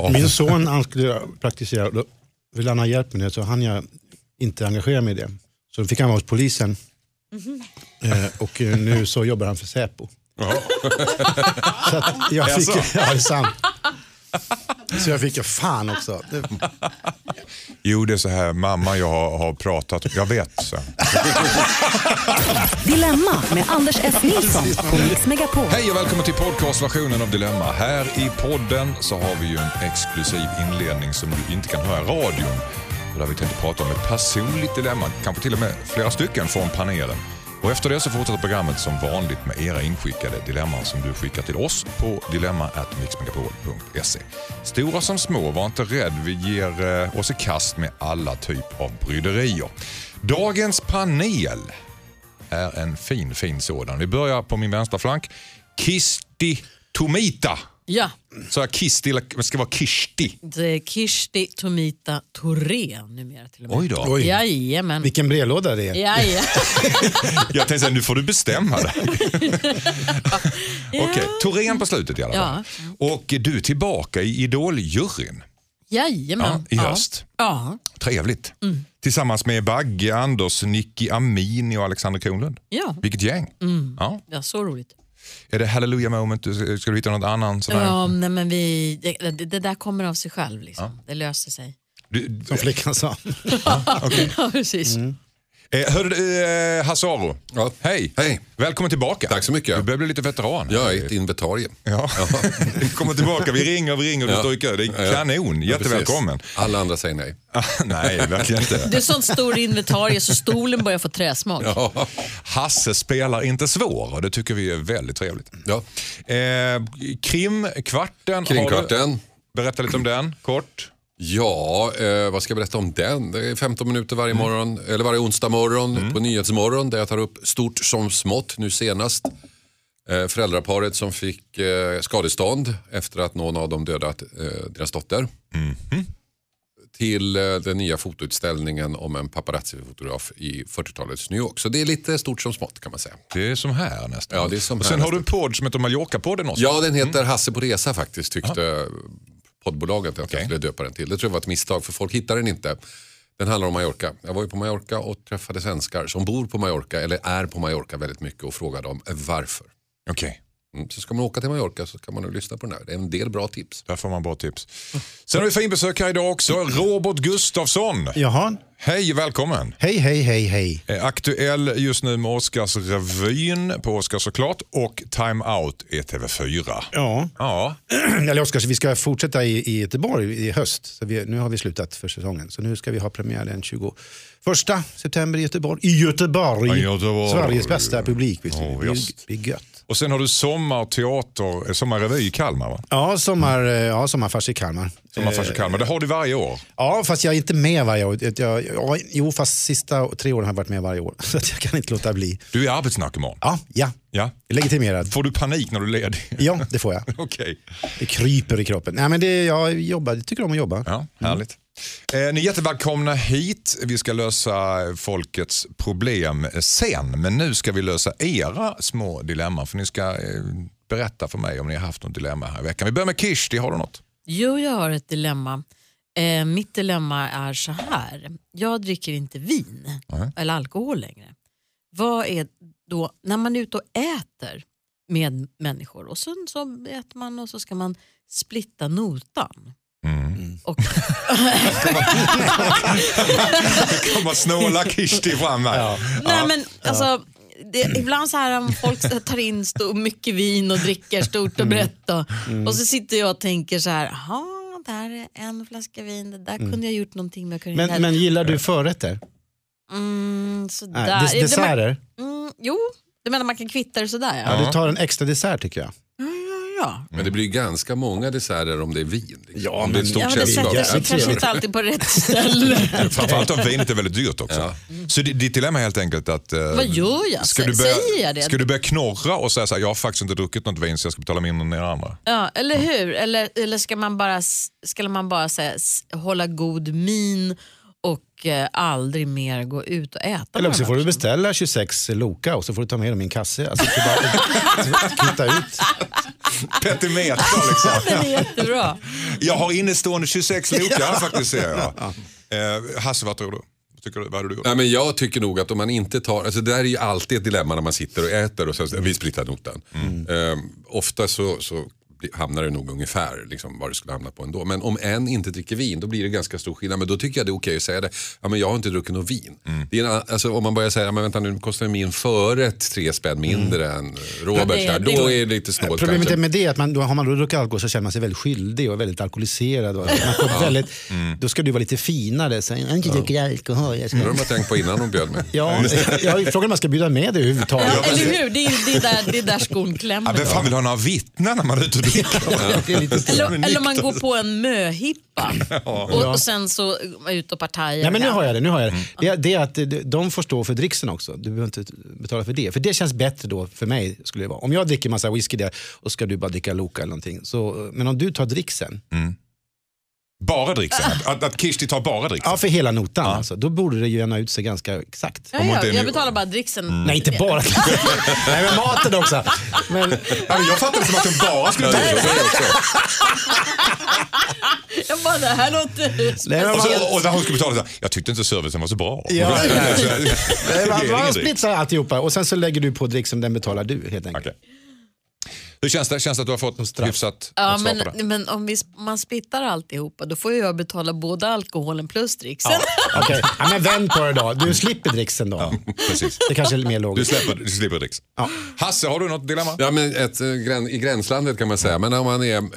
Min son, han skulle praktisera, då ville han ha hjälp med det, så han jag inte engagera mig i det. Så då fick han vara hos polisen. Och nu så jobbar han för Säpo. Så att jag fick, ja, det är sant. Så jag fick fan också. Jo, det är så här, mamma, jag har pratat, jag vet så. Dilemma med Anders S. Nilsson på Mix Megapol. Hej och välkommen till podcastversionen av Dilemma. Här i podden så har vi ju en exklusiv inledning som du inte kan höra i radion. Och där vi tänkte prata om ett personligt dilemma, kanske till och med flera stycken från panelen. Och efter det så fortsätter programmet som vanligt med era inskickade dilemman som du skickar till oss på dilemma@mixmegapol.se. Stora som små, var inte rädd, vi ger oss i kast med alla typ av bryderier. Dagens panel är en fin sådan. Vi börjar på min vänstra flank. Kirsti Tomita. Ja. Så Kirsti, eller ska vara Kirsti? Det är Kirsti Tomita Thorén numera till och med. Oj då. Oj. Jajamän. Vilken brevlåda det är. Jajamän. Jag tänkte säga, nu får du bestämma dig. Okej, Thorén på slutet i alla fall. Ja. Och du är tillbaka i Idol-juryn. Jajamän. Ja, i höst. Ja. Trevligt. Tillsammans med Bagge, Anders, Nicky Amini och Alexander Kronlund. Ja. Vilket gäng. Ja, så roligt. Är det Hallelujah moment? Ska du hitta något annan? Sådär? Ja, nej, men det där kommer av sig själv liksom. Ja. Det löser sig. Som flickan sa. Okay. Ja, precis. Hörru du, Hassaro. Ja. Hej. Välkommen tillbaka. Tack så mycket. Du börjar bli lite veteran. Jag är ett inventarie. Ja. Vi kommer tillbaka, vi ringer och du står i kö. Det är kanon, jättevälkommen. Alla andra säger nej. Nej, verkligen inte. Det är sånt stor inventarie så stolen börjar få träsmak. Ja. Hasse spelar inte svår och det tycker vi är väldigt trevligt. Ja. Krimkvarten. Kringkvarten. Berätta lite om den, kort. Ja, vad ska jag berätta om den? Det är 15 minuter varje morgon, eller varje onsdag morgon på Nyhetsmorgon där jag tar upp stort som smått. Nu senast föräldraparet som fick skadestånd efter att någon av dem dödat deras dotter. Till den nya fotoutställningen om en paparazzi-fotograf i 40-talets New York. Så det är lite stort som smått kan man säga. Det är som här nästan. Ja, det är som och här sen nästan. har du en podd som heter Mallorca-podden också. Ja, den heter Hasse på resa faktiskt, tyckte poddbolaget att jag skulle döpa den till. Det tror jag var ett misstag för folk hittar den inte. Den handlar om Mallorca. Jag var ju på Mallorca och träffade svenskar som bor på Mallorca eller är på Mallorca väldigt mycket och frågade dem varför. Okej. Så ska man åka till Mallorca så kan man nog lyssna på den här. Det är en del bra tips. Där får man bra tips. Sen har vi fin besök här idag också. Robert Gustafsson. Jaha. Hej, välkommen. Hej. Aktuell just nu med Oscarsrevyn på Oscar såklart och Time Out i TV4. Ja. Eller Oscars, vi ska fortsätta i Göteborg i höst. Så nu har vi slutat för säsongen. Så nu ska vi ha premiär den 21 september i Göteborg. I Göteborg. Sveriges bästa publik. Det är gött. Och sen har du sommarrevy i Kalmar, va? Ja, sommarfars i Kalmar. Sommarfars i Kalmar, det har du varje år. Ja, fast jag är inte med varje år. Fast sista 3 åren har jag varit med varje år. Så att jag kan inte låta bli. Du är arbetsnarkoman? Ja. Legitimerad. Får du panik när du är ledig? Ja, det får jag. Okej. Det kryper i kroppen. Nej, men jag tycker om att jobba. Ja, härligt. Ni är jättevälkomna hit. Vi ska lösa folkets problem sen. Men nu ska vi lösa era små dilemman. För ni ska berätta för mig om ni har haft något dilemma här i veckan. Vi börjar med Kirsti, har du något? Jo, jag har ett dilemma. Mitt dilemma är så här. Jag dricker inte vin eller alkohol längre. Vad är då, när man är ute och äter med människor och sen så äter man och så ska man splitta notan. Och det kommer snåla Kirsti fram här. Nej, men alltså ibland så här om folk tar in mycket vin och dricker stort och brett och så sitter jag och tänker så här, där är en flaska vin, det där kunde jag gjort någonting med. Men gillar du förrätter? Sådär. Desserter? Jo, det menar man kan kvitta det sådär. Ja, du tar en extra dessert tycker jag. Ja. Men det blir ganska många desserter om det är vin. Liksom. Ja, om det är ett stort det sätter sig kanske inte alltid på rätt ställe. Framförallt om vinet är väldigt dyrt också. Ja. Så ditt dilemma är helt enkelt att... Vad gör jag? Säger jag det? Ska du börja knorra och säga så här, jag har faktiskt inte druckit något vin så jag ska betala mindre än er andra? Ja, eller hur? Eller ska man bara säga, hålla god min och aldrig mer gå ut och äta? Eller också får du beställa 26 Loka och så får du ta med dem i en kasse. Alltså bara kvitta ut. petimeter liksom. Den är jättebra. Jag har innestående 26 lokar faktiskt, ser jag. Hasse, vad tror du? Vad hade du gjort? Ja, men jag tycker nog att om man inte tar, alltså det där är ju alltid ett dilemma när man sitter och äter och så vi splittar notan. Ofta så hamnar det nog ungefär liksom, vad det skulle hamna på ändå. Men om en inte dricker vin, då blir det ganska stor skillnad. Men då tycker jag det är okej att säga det. Ja, men jag har inte druckit något vin. Det är alltså, om man börjar säga, men vänta nu kostar min förrätt 3 spänn mindre än Robert där. Då är det lite snålt. Problemet kanske. är med det att har man då druckit alkohol så känner man sig väldigt skyldig och väldigt alkoholiserad. Och då ska du vara lite finare. Så, jag inte dricker alkohol. Det har de tänkt på innan de bjöd mig. Ja, jag frågar om man ska bjuda med det överhuvudtaget. Ja, eller hur? Det är där skon klämmer. Vem fan vill ha några vittnen när man är ute och dricker? Eller om man går på en möhippa och sen så ut och partajer. Nej, men nu har jag det. Det är att de får stå för dricksen också. Du behöver inte betala för det. För det känns bättre då för mig skulle det vara. Om jag dricker massa whisky där och ska du bara dricka Loka eller någonting. Men om du tar dricksen. Bara dricksen? Att Kirsti tar bara dricksen? Ja, för hela notan. Alltså. Då borde det ju gärna ut sig ganska exakt. Jag betalar bara dricksen. Nej, inte bara. Nej, men maten också. Men jag fattar det som att den bara skulle ta det. Jag bara, det här låter speciellt. Och när hon skulle betala så, jag tyckte inte servicen var så bra. Man splitsar alltihopa och sen så lägger du på dricksen, den betalar du helt enkelt. Okay. Hur känns det? Känns det att du har fått hyfsat ja, men om man splittar alltihopa, då får jag betala både alkoholen plus dricksen. Ja, okay. Ja, men vänd på det då. Du slipper dricksen då. Ja, precis. Det kanske är mer logiskt. Du slipper dricksen. Ja. Hasse, har du något dilemma? Ja, men i gränslandet kan man säga. Men om man är...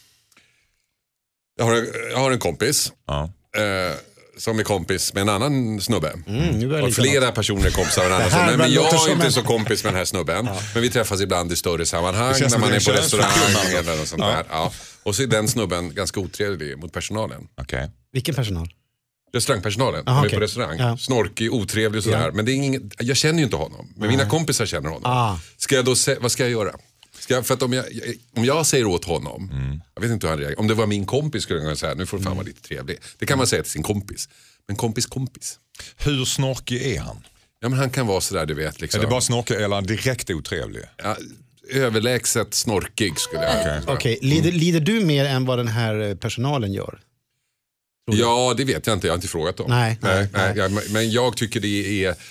Jag har en kompis. Ja. Som är kompis med en annan snubbe. Och flera personer är kompisar med en annan. Men jag är inte så kompis med den här snubben. Ja. Men vi träffas ibland i större sammanhang. När man är på restaurang eller något sånt där. Ja. Och så är den snubben ganska otrevlig mot personalen. Okay. Vilken personal? Restaurangpersonalen. Aha, okay. På restaurang. Ja. Snorkig, otrevlig och sådär. Ja. Men det är jag känner ju inte honom. Men mina kompisar känner honom. Ska jag då vad ska jag göra? För att om jag säger åt honom, jag vet inte hur han reagerar. Om det var min kompis skulle jag säga, nu får du fan vara lite trevlig. Det kan man säga till sin kompis. Men kompis. Hur snorkig är han? Ja, men han kan vara sådär, du vet. Liksom. Är det bara snorkig eller direkt otrevlig? Ja, överlägset snorkig skulle jag säga. Okej. Lider du mer än vad den här personalen gör? Ja, det vet jag inte. Jag har inte frågat dem. Nej. Men jag tycker det är...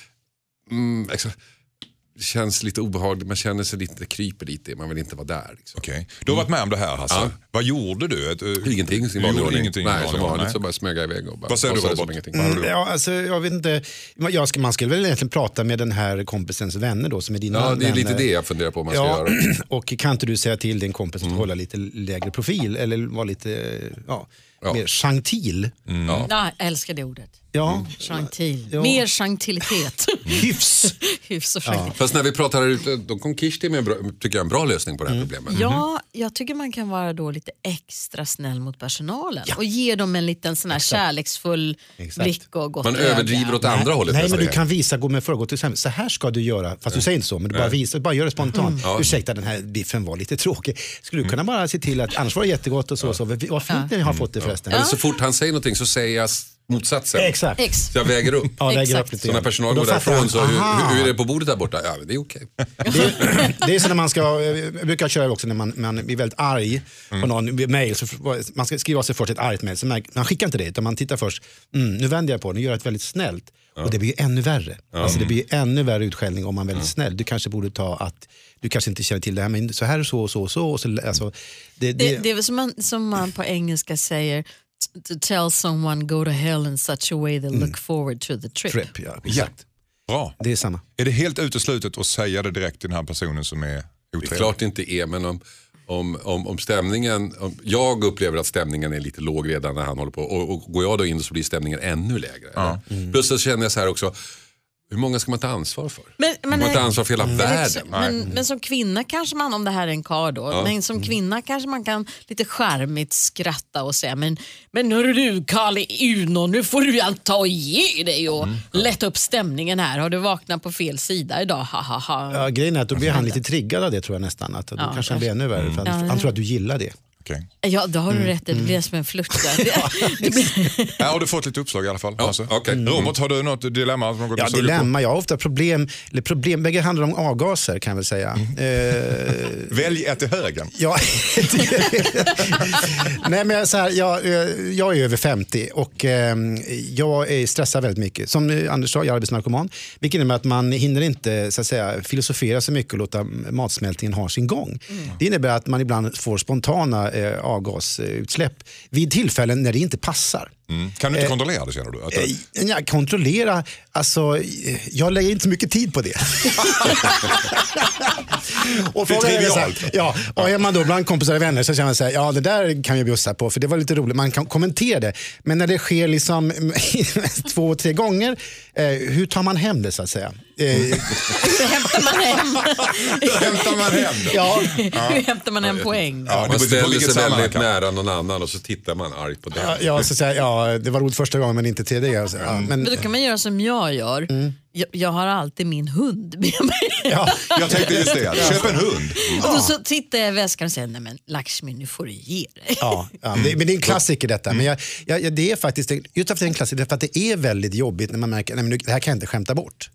Det känns lite obehagligt, man känner sig lite, kryper lite, man vill inte vara där. Liksom. Okay. Du har varit med om det här, Hasse. Ja. Vad gjorde du? Ingenting. Nej, som vanligt så bara smög jag iväg. Och bara, vad säger du, Robert? Ja, alltså, jag vet inte. Man skulle väl egentligen prata med den här kompisens vänner då, som är dina vänner. Ja, det är lite det jag funderar på om man ska göra. Och kan inte du säga till din kompis att hålla lite lägre profil eller vara lite mer gentil? Ja, jag älskar det ordet. Ja. Gentil. Ja. Mer gentilitet. Hyfs. Hyfs och gentil. Fast när vi pratar här ute, då kom Kirsti med en bra lösning på det här problemet. Ja, jag tycker man kan vara då lite extra snäll mot personalen och ge dem en liten sån här kärleksfull blick och gott man överdriver åt andra hållet. Nej, men du kan gå med till exempel. Så här ska du göra, fast du säger inte så, men du bara gör det spontant. Ursäkta, den här biffen var lite tråkig. Skulle du kunna bara se till att annars var det jättegott och så. Vad fint ni har fått det förresten. Eller så fort han säger någonting så säger jag motsatsen. Exakt. Så jag väger upp. Så när personal går därifrån så hur är det på bordet där borta? Ja, det är okej. Det är så när man ska, jag brukar köra också när man är väldigt arg på någon mejl, så man ska skriva sig först ett argt mejl, så man skickar inte det utan man tittar först, nu vänder jag på det, nu gör jag ett väldigt snällt. Och det blir ju ännu värre. Alltså det blir ju ännu värre utskällning om man är väldigt snäll. Du kanske borde ta att du kanske inte känner till det här, men så här och så. Alltså, det är väl som man på engelska säger, to tell someone go to hell in such a way they look forward to the trip. Ja, exakt. Bra. Det är samma. Är det helt uteslutet att säga det direkt till den här personen som är otrevlig? Det är klart det inte är, men om stämningen, jag upplever att stämningen är lite låg redan när han håller på, och går jag då in så blir stämningen ännu lägre. Plus så känner jag så här också, hur många ska man ta ansvar för? Man tar ansvar för hela världen. Men som kvinna kanske man, om det här är en karl då, men som kvinna kanske man kan lite charmigt skratta och säga, men hörru du Karl Uno, nu får du ta och ge dig och lätta upp stämningen här. Har du vaknat på fel sida idag? Ja, grejen är att då blir han lite triggad av det, tror jag nästan. Att då kanske han blir ännu värre, för han tror att du gillar det. Okay. Ja, då har du rätt. Det blir som en flört där. Har du fått lite uppslag i alla fall? Ja, alltså. okay. Robert, har du något dilemma? Ja, dilemma. Jag har ofta problem. Bägge handlar om avgaser kan jag väl säga. Välj ett i högen. Ja. Nej, men så här, jag är över 50 och jag är stressad väldigt mycket. Som Anders sa, jag är arbetsnarkoman. Vilket innebär att man hinner inte så att säga, filosofera så mycket och låta matsmältningen ha sin gång. Det innebär att man ibland får spontana avgasutsläpp vid tillfällen när det inte passar. Kan du inte kontrollera det, känner du? Kontrollera, alltså jag lägger inte så mycket tid på det. Och det är trivialt. Ja, och är man då bland kompisar och vänner så känner man så här, ja det där kan jag bjussa på för det var lite roligt, man kan kommentera det. Men när det sker liksom 2-3 gånger, hur tar man hem det så att säga? Hämtar man hem? Ja. Hur hämtar man en poäng? Ja, man ställer sig väldigt nära någon annan och så tittar man argt på det. Ja, så säga, ja, det var roligt första gången men inte tredje. Alltså. Ja, men då kan man göra som jag gör. Jag har alltid min hund med mig. Ja, jag tänkte just det. Köp en hund. Och då så tittar jag i väskan och säger, nej men Lakshmi, nu får du ge dig. Ja, men det är en klassiker detta. Men det är faktiskt, just efter en klassiker, för att det är väldigt jobbigt när man märker, nej men det här kan jag inte skämta bort.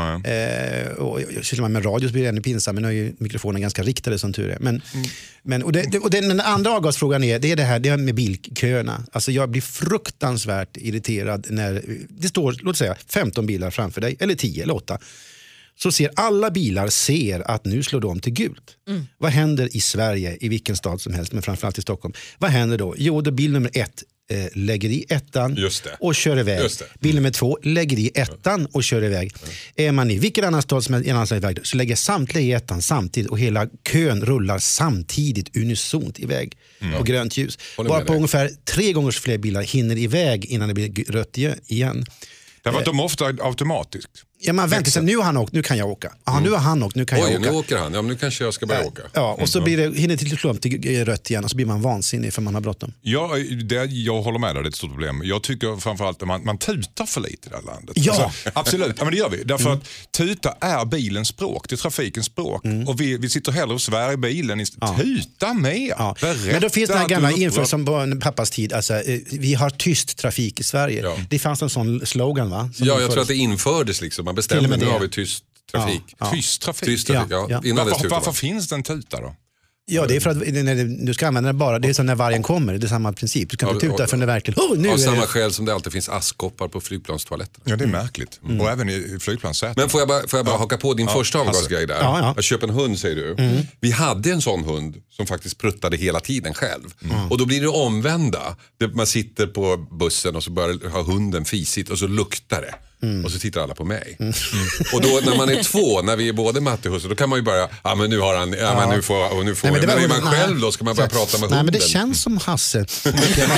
Och sysslar man med radio så blir det ännu pinsamt, men nu är ju mikrofonen ganska riktade som tur är. Den andra avgasfrågan är det här med bilköerna. Alltså jag blir fruktansvärt irriterad när det står, låt säga 15 bilar framför dig, eller 10 eller 8. Så ser alla bilar att nu slår de till gult. Vad händer i Sverige, i vilken stad som helst, men framförallt i Stockholm? Vad händer då? Jo, då bil nummer 1 lägger i ettan och kör iväg. Bil nummer 2 lägger i ettan och kör iväg. Är man i vilken annan stad som är en annan iväg så lägger samtliga i ettan samtidigt och hela kön rullar samtidigt unisont iväg på grönt ljus. Bara på ungefär 3 gånger fler bilar hinner iväg innan det blir rött igen. Därför att de är ofta automatiskt. Ja, man väntar sig, nu har han åkt, nu kan jag åka. Nu har han åkt, nu kan jag åka. Nu åker han, ja men nu kanske jag ska börja åka. Ja, och så blir det, hinner till klump till rött igen och så blir man vansinnig för man har bråttom. Ja, jag håller med dig, det är ett stort problem. Jag tycker framförallt att man tutar för lite i det här landet. Ja. Alltså, absolut, ja, men det gör vi. Därför att tuta är bilens språk, det är trafikens språk. Och vi sitter hellre och svär i bilen. Tuta med, Men då finns det här gamla inför som på pappas tid. Alltså, vi har tyst trafik i Sverige. Ja. Det fanns en sån slogan va? Jag tror att det infördes liksom. Man bestämde, nu har vi tyst trafik. Tyst trafik. Varför finns det en tuta då? Ja, det är för att du ska använda den bara, det är som när vargen kommer, det är samma princip. Du kan inte tuta för den är verkligen, av samma skäl som det alltid finns askkoppar på flygplanstoaletten. Ja, det är märkligt. Och även i flygplanssäten. Men får jag bara haka på din första avgasgrej där? Att köpa en hund säger du. Vi hade en sån hund som faktiskt pruttade hela tiden själv. Och då blir det omvända. Man sitter på bussen och så börjar ha hunden fisigt och så luktar det. Och så tittar alla på mig. Och då när man är 2, när vi är både matte och husse, då kan man ju börja, men nu har han, men nu får men är man själv då ska man börja prata med hunden. Nej, men det känns som Hasse. Det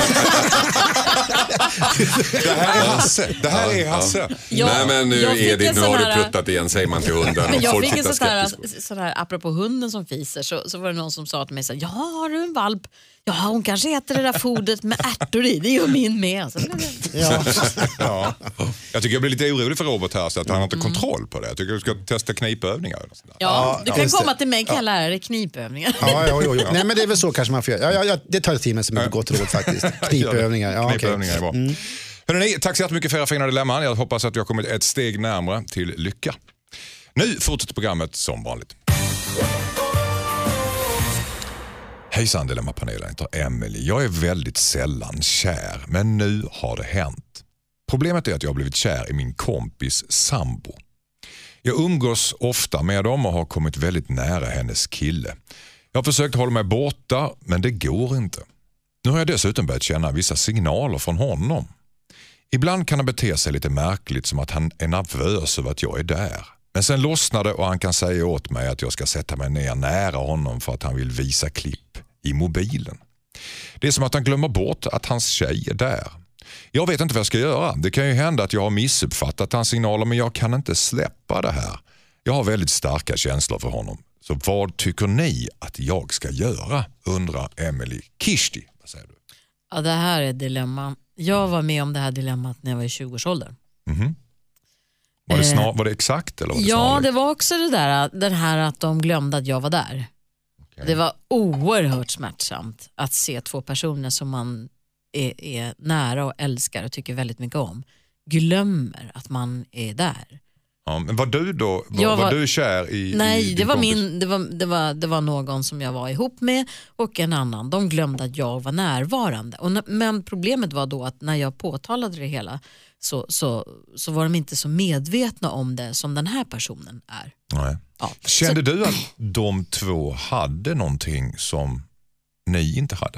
här är Hasse. Det här är Hasse. Nej, men nu Edith, nu har du pruttat igen, säger man till hunden. Men jag fick en sån här, apropå hunden som fiser, så var det någon som sa till mig så här, ja, har du en valp? Ja, hon kanske äter det där fodret med ärtor i. Det gör min med. Alltså. Ja. Jag tycker jag blir lite orolig för Robert här så att han har inte kontroll på det. Jag tycker du ska testa knipövningar. Ja, du kan komma till mig och kalla det knipövningar. Ja. Nej, men det är väl så kanske man får göra. Ja, det tar tid med som ett gott råd faktiskt. Knipövningar. Knipövningar är bra. Hörrni, tack så mycket för era fina dilemman. Jag hoppas att jag har kommit ett steg närmare till lycka. Nu fortsätter programmet som vanligt. Hejsan Dilemmapanelen, heter Emily. Jag är väldigt sällan kär, men nu har det hänt. Problemet är att jag har blivit kär i min kompis sambo. Jag umgås ofta med dem och har kommit väldigt nära hennes kille. Jag har försökt hålla mig borta, men det går inte. Nu har jag dessutom börjat känna vissa signaler från honom. Ibland kan han bete sig lite märkligt, som att han är nervös över att jag är där. Men sen lossnar det och han kan säga åt mig att jag ska sätta mig ner nära honom för att han vill visa klipp i mobilen. Det är som att han glömmer bort att hans tjej är där. Jag vet inte vad jag ska göra. Det kan ju hända att jag har missuppfattat hans signaler, men jag kan inte släppa det här. Jag har väldigt starka känslor för honom. Så vad tycker ni att jag ska göra? Undrar Emily Kishti. Vad säger du? Ja, det här är ett dilemma. Jag var med om det här dilemmat när jag var i 20-årsåldern. Var det exakt? Eller var det snarligt? Det var också det här att de glömde att jag var där. Okay. Det var oerhört smärtsamt att se 2 personer som man är nära och älskar och tycker väldigt mycket om glömmer att man är där. Ja, men var du då var du kär i? Nej, i det var det var någon som jag var ihop med och en annan. De glömde att jag var närvarande. Men problemet var då att när jag påtalade det hela så var de inte så medvetna om det som den här personen är. Nej. Ja. Kände du att de 2 hade någonting som ni inte hade?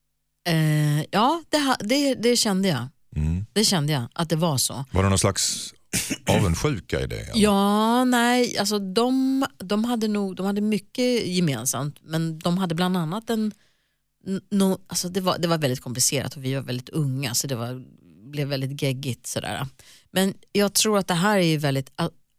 Ja, det kände jag. Det kände jag att det var så. Var det någon slags avundsjuka i det? Eller? Ja, nej, alltså de hade mycket gemensamt, men de hade bland annat alltså det var väldigt komplicerat och vi var väldigt unga, så det blev väldigt geggigt sådär. Men jag tror att det här är väldigt,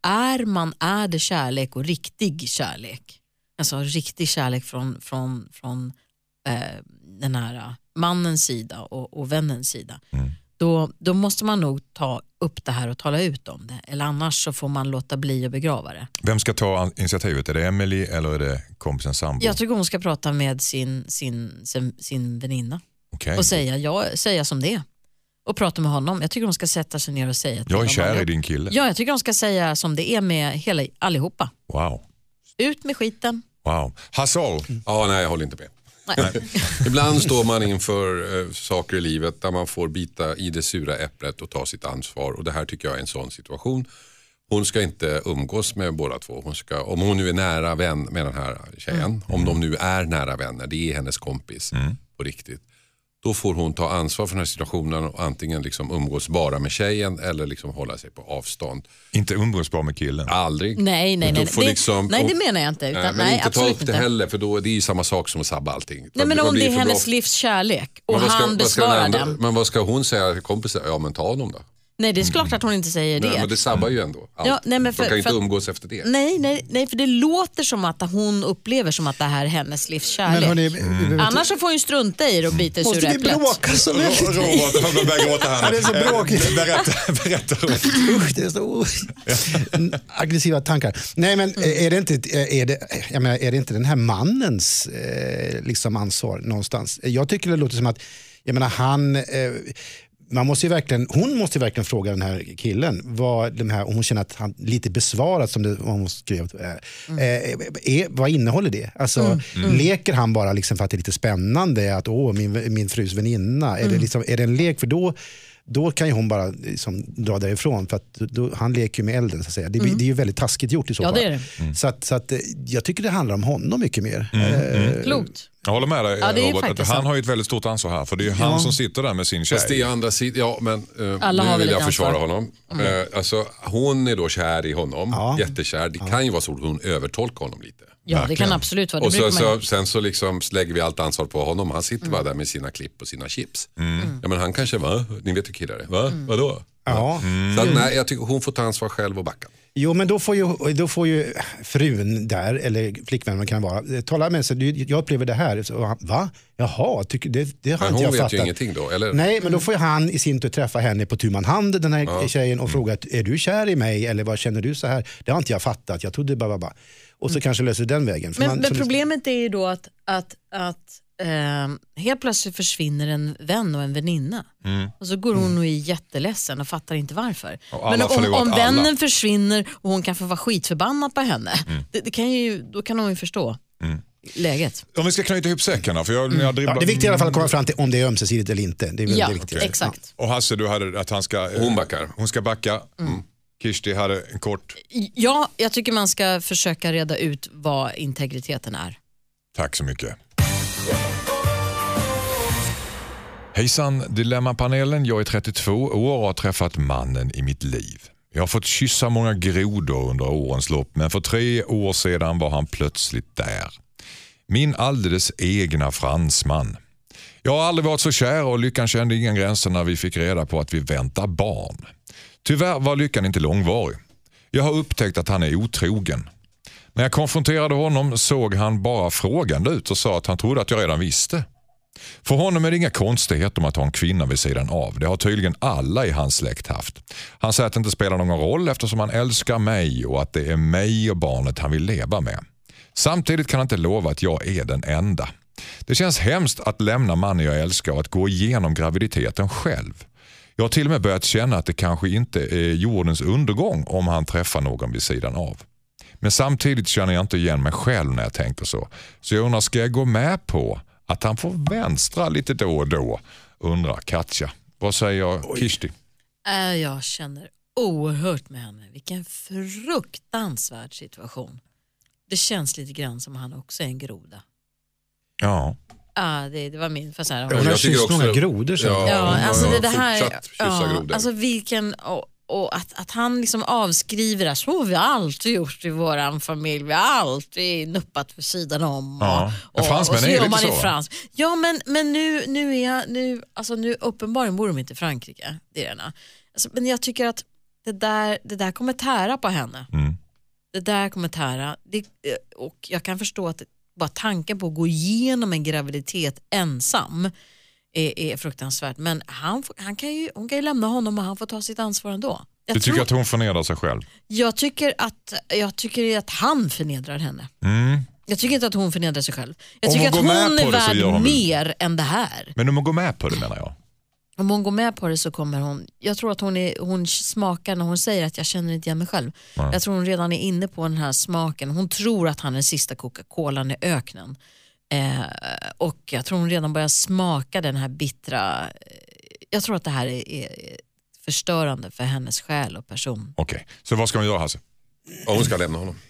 är det kärlek och riktig kärlek, alltså riktig kärlek från den här mannens sida och vännens sida. Då måste man nog ta upp det här och tala ut om det. Eller annars så får man låta bli att begrava det. Vem ska ta initiativet? Är det Emily eller är det kompisen sambo? Jag tycker hon ska prata med sin väninna. Okay. Och säga som det är. Och prata med honom. Jag tycker hon ska sätta sig ner och säga till jag är kär i din kille. Ja, jag tycker hon ska säga som det är med allihopa. Wow. Ut med skiten. Wow. Hassal? Ja, nej, jag håller inte med. Ibland står man inför saker i livet där man får bita i det sura äpplet och ta sitt ansvar, och det här tycker jag är en sån situation. Hon ska inte umgås med båda 2. Om hon nu är nära vän med den här tjejen, om de nu är nära vänner, det är hennes kompis på riktigt, då får hon ta ansvar för den här situationen och antingen liksom umgås bara med tjejen eller liksom hålla sig på avstånd. Inte umgås bara med killen? Aldrig. Nej, det menar jag inte. Men nej, inte ta upp det heller, för då är det ju samma sak som att sabba allting. Nej, men om det är hennes livs kärlek och han besvarar den. Men vad ska hon säga till kompisen? Ja, men ta honom då. Nej, det är klart att hon inte säger det. Nej, men det sabbar ju ändå allt. Ja, nej, men de kan inte umgås efter det. Nej, för det låter som att hon upplever som att det här är hennes livs kärlek. Annars så får hon strunta i det och bita i sura äpplet. Måste vi bråka så mycket? Robert börjar gråta här. Det är så bråkigt. Berätta. Usch, det är så aggressiva tankar. Nej, men är det inte den här mannens liksom ansvar någonstans? Jag tycker det låter som att, jag menar, hon måste verkligen fråga den här killen om hon känner att han lite besvarat som hon skrev. Vad innehåller det? Alltså, leker han bara liksom för att det är lite spännande att min frus väninna? Är det en lek? För då kan ju hon bara liksom dra därifrån, för att han leker med elden, så att säga. Det är ju väldigt taskigt gjort i så fall. Ja, det är det. Så att jag tycker det handlar om honom mycket mer. Klokt. Jag håller med dig, Robert, att han har ju ett väldigt stort ansvar här, för det är ju han som sitter där med sin tjej. Fast det är andra sidan, men nu vill jag försvara honom. Alltså, hon är då kär i honom, jättekär. Det kan ju vara så att hon övertolkar honom lite. Ja, det kan absolut vara. Och sen så liksom lägger vi allt ansvar på honom. Han sitter bara där med sina klipp och sina chips. Ja, men han kanske, ni vet hur killar är. Vadå? Ja. Så nej, jag tycker hon får ta ansvar själv och backa. Jo, men då får ju frun där, eller flickvännen kan vara, tala med sig. Jag upplever det här. Så, va? Jaha, det har inte jag fattat. Hon vet ju ingenting då, eller? Nej, men då får ju han i sin tur träffa henne på tu man hand, den här tjejen, och fråga, är du kär i mig? Eller vad känner du så här? Det har inte jag fattat, jag trodde bara. Och så kanske löser den vägen. Men problemet är ju då att helt plötsligt försvinner en vän och en väninna. Och så går hon och är jätteledsen och fattar inte varför. Men om vännen försvinner och hon kan få vara skitförbannad på henne, då kan hon ju förstå läget. Om vi ska knyta ihop säckarna. För jag det är viktigt i alla fall att komma fram till om det är ömsesidigt eller inte. Det är väldigt viktigt. Okay. Exakt. Och Hasse, du hade att hon backar. Hon ska backa. Kirsti hade en kort. Ja, jag tycker man ska försöka reda ut vad integriteten är. Tack så mycket. Hejsan, Dilemmapanelen. Jag är 32 år och har träffat mannen i mitt liv. Jag har fått kyssa många grodor under årens lopp, men för 3 år sedan var han plötsligt där. Min alldeles egna fransman. Jag har aldrig varit så kär och lyckan kände inga gränser när vi fick reda på att vi väntar barn. Tyvärr var lyckan inte långvarig. Jag har upptäckt att han är otrogen. När jag konfronterade honom såg han bara frågande ut och sa att han trodde att jag redan visste. För honom är det inga konstigheter om att ha en kvinna vid sidan av. Det har tydligen alla i hans släkt haft. Han säger att det inte spelar någon roll eftersom han älskar mig och att det är mig och barnet han vill leva med. Samtidigt kan jag inte lova att jag är den enda. Det känns hemskt att lämna mannen jag älskar och att gå igenom graviditeten själv. Jag har till och med börjat känna att det kanske inte är jordens undergång om han träffar någon vid sidan av. Men samtidigt känner jag inte igen mig själv när jag tänker så. Så jag undrar, ska jag gå med på att han får vänstra lite då och då? Undrar Katja. Vad säger Kirsti? Jag känner oerhört med henne. Vilken fruktansvärd situation. Det känns lite grann som han också är en groda. Ja. Det var min för så här. Hon har kysst många grodor. Så. Alltså det här, grodor. alltså vilken och att han liksom avskriver det. Så har vi alltid gjort i våran familj. Vi har alltid nuppat för sidan om. Och fransmän är lite så. Frans. Ja, men nu uppenbarligen bor de inte i Frankrike. Det är det. Alltså, men jag tycker att det där kommer tära på henne. Det där kommer tära. Och jag kan förstå att bara tanken på att gå igenom en graviditet ensam är fruktansvärt. Men hon kan ju lämna honom och han får ta sitt ansvar ändå. Du tycker att hon förnedrar sig själv? Jag tycker att han förnedrar henne. Jag tycker inte att hon förnedrar sig själv. Jag tycker att hon är värd mer än det här. Men om hon går med på det, menar jag. Om hon går med på det så kommer hon... Jag tror att hon smakar när hon säger att jag känner inte igen mig själv. Ja. Jag tror hon redan är inne på den här smaken. Hon tror att han är den sista Coca-Colan i öknen. Och jag tror hon redan börjar smaka den här bittra... Jag tror att det här är förstörande för hennes själ och person. Okej, så vad ska hon göra, Hasse? Hon ska lämna honom.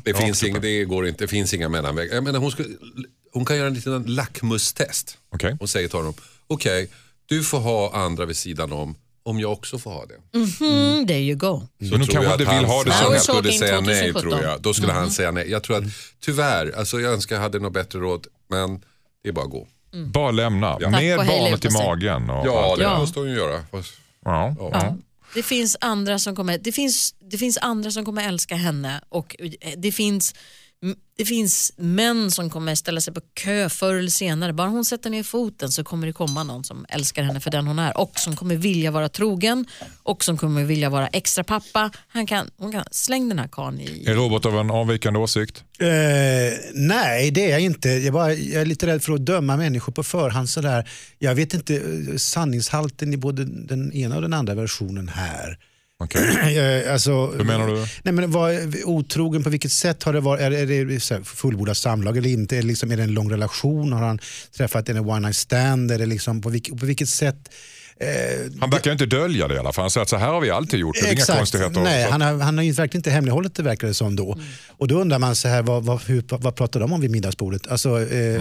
Det finns inga mellanvägar. Jag menar, hon kan göra en liten lackmustest. Hon säger till honom, okej, du får ha andra vid sidan om jag också får ha det. There you go. Så nu kanske inte vill ha det så. Han skulle säga nej, tror jag. Då skulle han säga nej. Jag tror att tyvärr, alltså jag önskar jag hade något bättre råd, men det är bara att gå. Bara lämna. Med barnet i magen. Och det måste hon ju göra. Ja. Det finns andra som kommer det finns andra som kommer älska henne och det finns män som kommer ställa sig på kö förr eller senare. Bara hon sätter ner foten så kommer det komma någon som älskar henne för den hon är och som kommer vilja vara trogen och som kommer vilja vara extra pappa. Hon kan slänga den här karln i... Är Robert av en avvikande åsikt? Nej, det är jag inte. Jag är lite rädd för att döma människor på förhand sådär. Jag vet inte sanningshalten i både den ena och den andra versionen här. Okay. Alltså, hur menar du? Nej, men var otrogen på vilket sätt har det varit? Är det fullbordat samlag eller inte? Är det en lång relation? Har han träffat en one night stand? Är det liksom på vilket sätt? Han verkar inte dölja det i alla fall. Han säger att så här har vi alltid gjort. Det är inga konstigheter. Nej, han har ju verkligen inte hemlighållet, det verkar det som då. Och då undrar man så här, vad pratar de om vid middagsbordet? Alltså,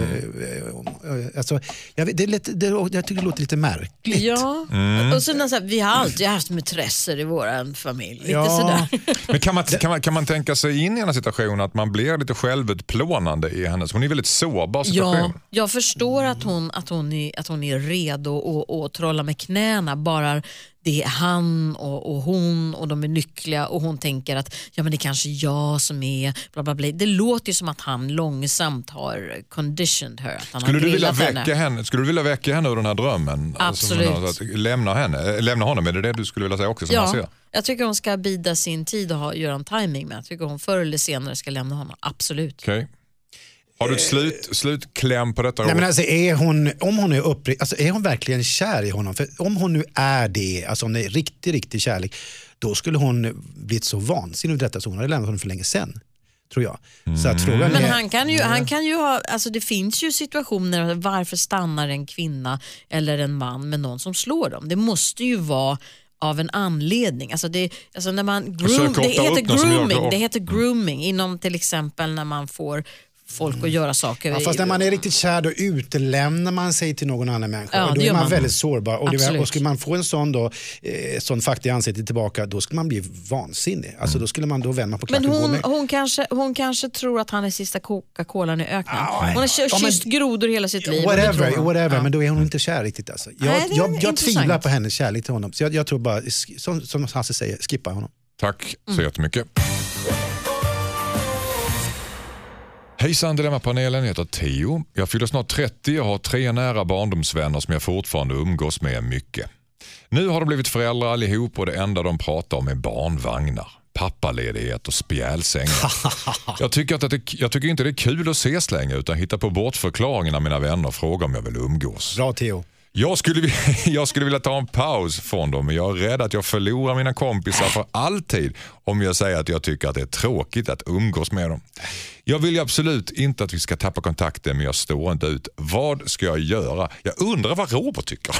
jag tycker det låter lite märkligt. Ja, och sen så här, vi har alltid haft matresser i vår familj. Lite sådär. Men kan man tänka sig in i en situation att man blir lite självutplånande i hennes? Hon är väldigt sårbar situation. Ja, jag förstår att hon är redo att trolla med knäna, bara det är han och hon och de är lyckliga och hon tänker att men det är kanske jag som är bla bla bla. Det låter ju som att han långsamt har conditioned her. Skulle du vilja väcka henne ur den här drömmen? Absolut. Alltså, lämna honom, är det du skulle vilja säga också som han ser? Jag tycker hon ska bida sin tid och göra en timing med. Jag tycker hon förr eller senare ska lämna honom. Absolut. Okej. Har du ett slutkläm på detta? Nej, men alltså, om hon är alltså, är hon verkligen kär i honom? För om hon nu är det, alltså om det är riktig kärlek, då skulle hon blivit så vansinnig detta så hon hade lämnat honom för länge sedan, tror jag. Så att frågan men han kan ju ha, alltså det finns ju situationer varför stannar en kvinna eller en man med någon som slår dem. Det måste ju vara av en anledning. Alltså när man det heter grooming inom till exempel när man får folk att göra saker. Ja, fast när man är riktigt kär då utelämnar man sig till någon annan människa och då är man väldigt sårbar. Och skulle man få en sån fakta i ansiktet tillbaka, då skulle man bli vansinnig. Alltså då skulle man vända på klacken. Men hon kanske tror att han är sista Coca-Colan i öknen. Hon har kysst grodor hela sitt liv. Whatever, men då är hon inte kär riktigt. Alltså. Jag tvivlar på hennes kärlek till honom. Så jag tror bara, som Hasse säger, skippa honom. Tack så jättemycket. Hejsan Dilemma-panelen, jag heter Theo. Jag fyller snart 30 och har 3 nära barndomsvänner som jag fortfarande umgås med mycket. Nu har de blivit föräldrar allihop och det enda de pratar om är barnvagnar. pappaledighet och spjälsängar. Jag tycker inte det är kul att ses längre utan hitta på bortförklaringar när mina vänner frågar om jag vill umgås. Bra Theo. Jag skulle vilja ta en paus från dem, men jag är rädd att jag förlorar mina kompisar för alltid om jag säger att jag tycker att det är tråkigt att umgås med dem. Jag vill ju absolut inte att vi ska tappa kontakten, men jag står inte ut. Vad ska jag göra? Jag undrar vad Robert tycker.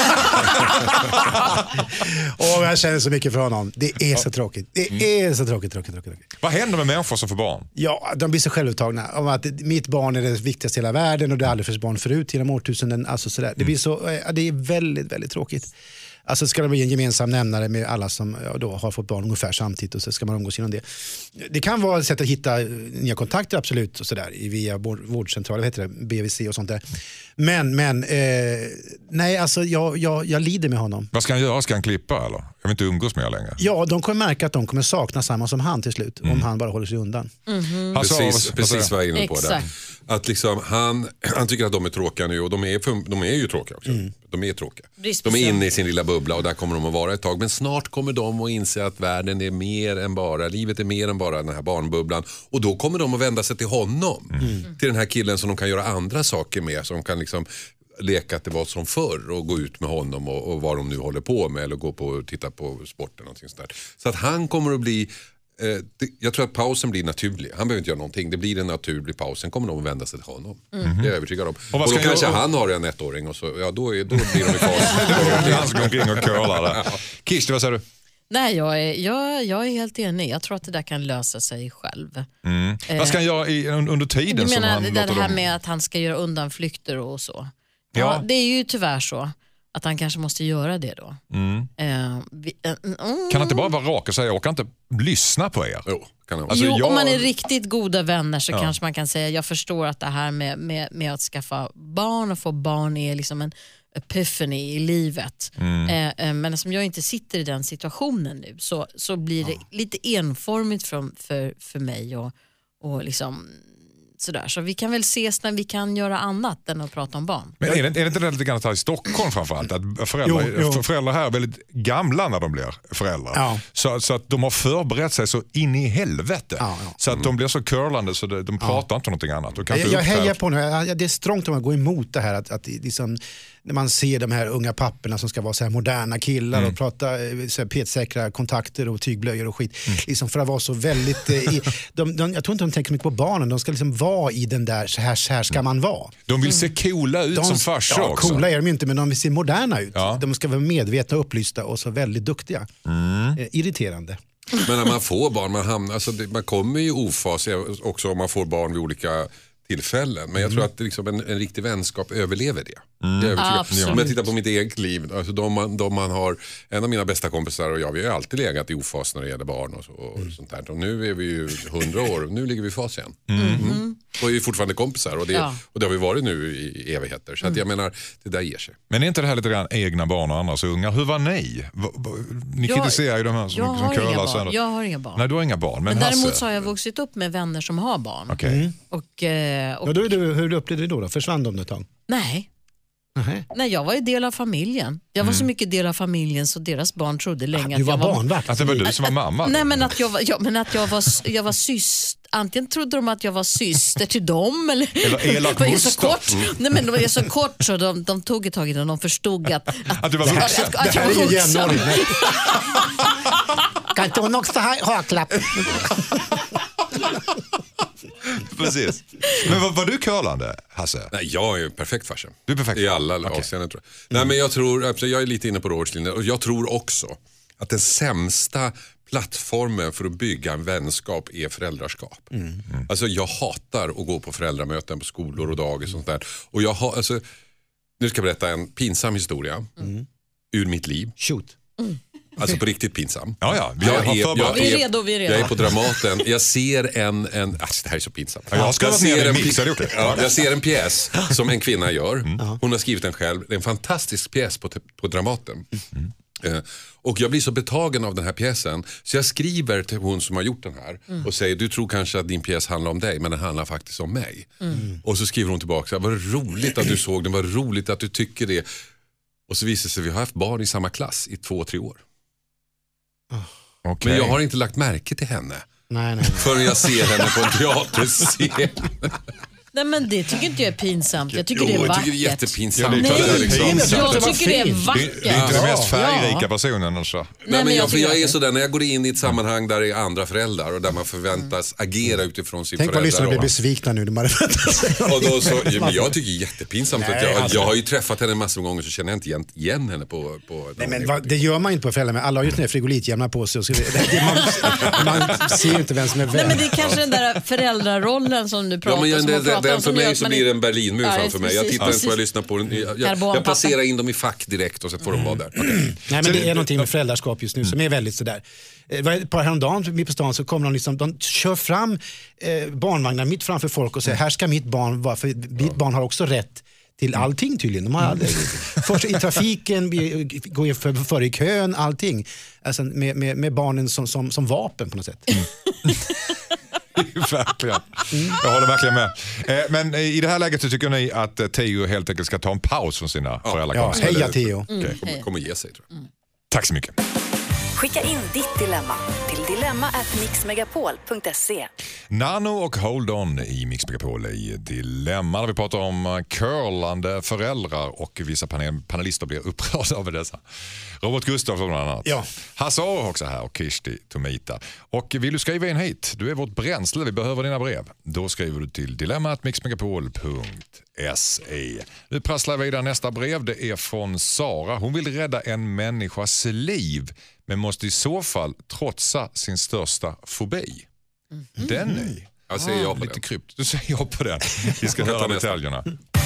Jag känner så mycket för honom. Det är så tråkigt. Det är så tråkigt. Vad händer med människor som får barn? Ja, de blir så självupptagna om att mitt barn är det viktigaste i hela världen och det har aldrig funnits barn förut genom årtusenden. Alltså sådär. Det blir så, det är väldigt, väldigt tråkigt. Alltså ska det bli en gemensam nämnare med alla som då har fått barn ungefär samtidigt och så ska man umgås genom det. Det kan vara ett sätt att hitta nya kontakter absolut och sådär via vårdcentraler, heter det, BVC och sånt där. Men nej, alltså jag lider med honom. Vad ska han göra? Ska han klippa eller? Jag vill inte umgås med längre. Ja, de kommer märka att de kommer sakna samma som han till slut om han bara håller sig undan. Precis vad jag är inne på där. Att liksom, han tycker att de är tråkiga nu och de är ju tråkiga också. De är tråkiga. De är inne i sin lilla bubbla och där kommer de att vara ett tag. Men snart kommer de att inse att världen är mer än bara, livet är mer än bara den här barnbubblan. Och då kommer de att vända sig till honom. Till den här killen som de kan göra andra saker med. Som kan liksom leka att det var som förr och gå ut med honom och vad de nu håller på med. Eller gå på och titta på sporten. Så att han kommer att bli... jag tror att pausen blir naturlig. Han behöver inte göra någonting. Det blir en naturlig paus. Sen kommer de att vända sig till honom. Det är jag övertygad om. Och då kanske han har en 1-åring och så, då blir de i paus. Han ska gå omkring och curla där. Kirsti, vad säger du? Nej, jag är helt enig. Jag tror att det där kan lösa sig själv. Vad ska han göra under tiden? Du menar som han det här med att han ska göra undanflykter och så? Ja, det är ju tyvärr så. Att han kanske måste göra det då. Kan han inte bara vara rak och säga jag kan inte lyssna på er? Jo, kan han. Alltså, om man är riktigt goda vänner så kanske man kan säga jag förstår att det här med att skaffa barn och få barn är liksom en epiphany i livet. Men som jag inte sitter i den situationen nu så blir det lite enformigt för mig och liksom... Sådär. Så vi kan väl ses när vi kan göra annat än att prata om barn. Men är det inte det lite grann här i Stockholm framförallt? Att föräldrar här är väldigt gamla när de blir föräldrar. Ja. Så att de har förberett sig så in i helvete. Ja. Så att de blir så curlande så de pratar inte om någonting annat. Jag hejar på nu. Det är strångt om att gå emot det här. Att liksom, när man ser de här unga papperna som ska vara så här moderna killar och prata så här petsäkra kontakter och tygblöjor och skit. Liksom för att vara så väldigt... jag tror inte de tänker mycket på barnen. De ska liksom vara i den där, så här ska man vara. De vill se coola ut som farsor också. Coola är de inte, men de vill se moderna ut. Ja. De ska vara medvetna och upplysta och så väldigt duktiga. Irriterande. Men när man får barn, man kommer ju ofas också om man får barn vid olika tillfällen. Men jag tror att liksom en riktig vänskap överlever det. Om jag tittar på mitt eget liv, alltså de man har, en av mina bästa kompisar och jag, vi har alltid legat i ofas när det gäller barn och sånt där. Och nu är vi ju 100 år och nu ligger vi i fas igen. Och är ju fortfarande kompisar och det har vi varit nu i evigheter. Så att jag menar, det där ger sig. Men är inte det här lite grann egna barn och andras ungar? Hur var ni? Ni kritiserar ju de här som curlar sönder. Jag har inga barn. Nej, du har inga barn. Men däremot så har jag vuxit upp med vänner som har barn. Okay. Hur upplevde du då? Försvann de ett tag? Nej. Nej, jag var ju del av familjen. Jag var så mycket del av familjen så deras barn trodde länge att jag var barnvakt. Att det var du som var mamma? Nej, men att jag var syster. Antingen trodde de att jag var syster till dem eller elak moster. Nej, men det var så kort så de tog ett tag innan de förstod att du var vuxen. Det här är ju jämnårig. Kan inte hon också ha klapp? Precis. Men var du curlande, Hasse? Nej, jag är ju perfekt farsa. Du är perfekt. I alla avseenden tror jag. Nej, men jag är lite inne på Roberts linje och jag tror också att den sämsta plattformen för att bygga en vänskap är föräldraskap. Alltså jag hatar att gå på föräldramöten på skolor och dagis och sånt där. Och nu ska jag berätta en pinsam historia ur mitt liv. Shoot. Alltså på riktigt pinsam. Ja. Vi är redo. Jag är på Dramaten. Jag ser en det här är så pinsamt. Jag ser en pjäs som en kvinna gör. Hon har skrivit den själv. Det är en fantastisk pjäs på Dramaten. Och jag blir så betagen av den här pjäsen så jag skriver till hon som har gjort den här och säger du tror kanske att din pjäs handlar om dig men den handlar faktiskt om mig. Och så skriver hon tillbaka vad roligt att du såg den, vad roligt att du tycker det. Och så visar det sig att vi har haft barn i samma klass i 2-3 år. Men jag har inte lagt märke till henne. Nej. Förrän jag ser henne på en teaterscen. Nej, men det tycker inte jag är pinsamt. Jag tycker det är Jag vackert. tycker det är jättepinsamt. Nej, pinsamt. jag tycker det är vackert. Det är inte den mest färgrika personen. Alltså. Nej, men jag är sådär, när jag går in i ett sammanhang där det är andra föräldrar och där man förväntas agera utifrån sin Tänk vad lyssnarna blir föräldraroll. besvikna nu. De hade Och då så, men jag tycker det är jättepinsamt. Att jag har ju träffat henne en massa gånger, så känner jag inte igen henne på Nej, men det gör man inte på föräldrar. Men alla har ju såna här frigolitjämnar på sig. Och så, man ser inte vem som är vem. Nej, men det är kanske den där föräldrarollen som du pratar om. Den för mig så blir det en Berlinmur framför mig. Jag tittar inte på, jag lyssnar på den. Jag placerar in dem i fack direkt och så får de vara där. Okay. Nej, men det är någonting med föräldraskap just nu som är väldigt sådär. Ett par häromdagen mitt på stan så kommer de kör fram barnvagnar mitt framför folk och säger här ska mitt barn vara, för mitt barn har också rätt till allting tydligen. De har först i trafiken, går ju före i kön, allting. Alltså med barnen som vapen på något sätt. Verkligen. Jag håller verkligen med. Men i det här läget så tycker ni att Theo helt enkelt ska ta en paus från sina föräldrakonster. Heja Theo. Kommer ge sig, tror jag. Tack så mycket. Skicka in ditt dilemma till dilemma@mixmegapol.se. Nano och Hold On i Mix Megapol i Dilemma. Vi pratar om curlande föräldrar och vissa panelister blir upprörda över dessa. Robert Gustafsson bland annat. Ja. Hasse Aro också här och Kirsti Tomita. Och vill du skriva in hit? Du är vårt bränsle, vi behöver dina brev. Då skriver du till dilemma@mixmegapol.se. Nu prasslar vi vidare nästa brev. Det är från Sara. Hon vill rädda en människas liv, men måste i så fall trotsa sin största fobi. Den är Jag säger ja på lite den. krypt. Du säger ja på den. Vi ska höra detaljerna.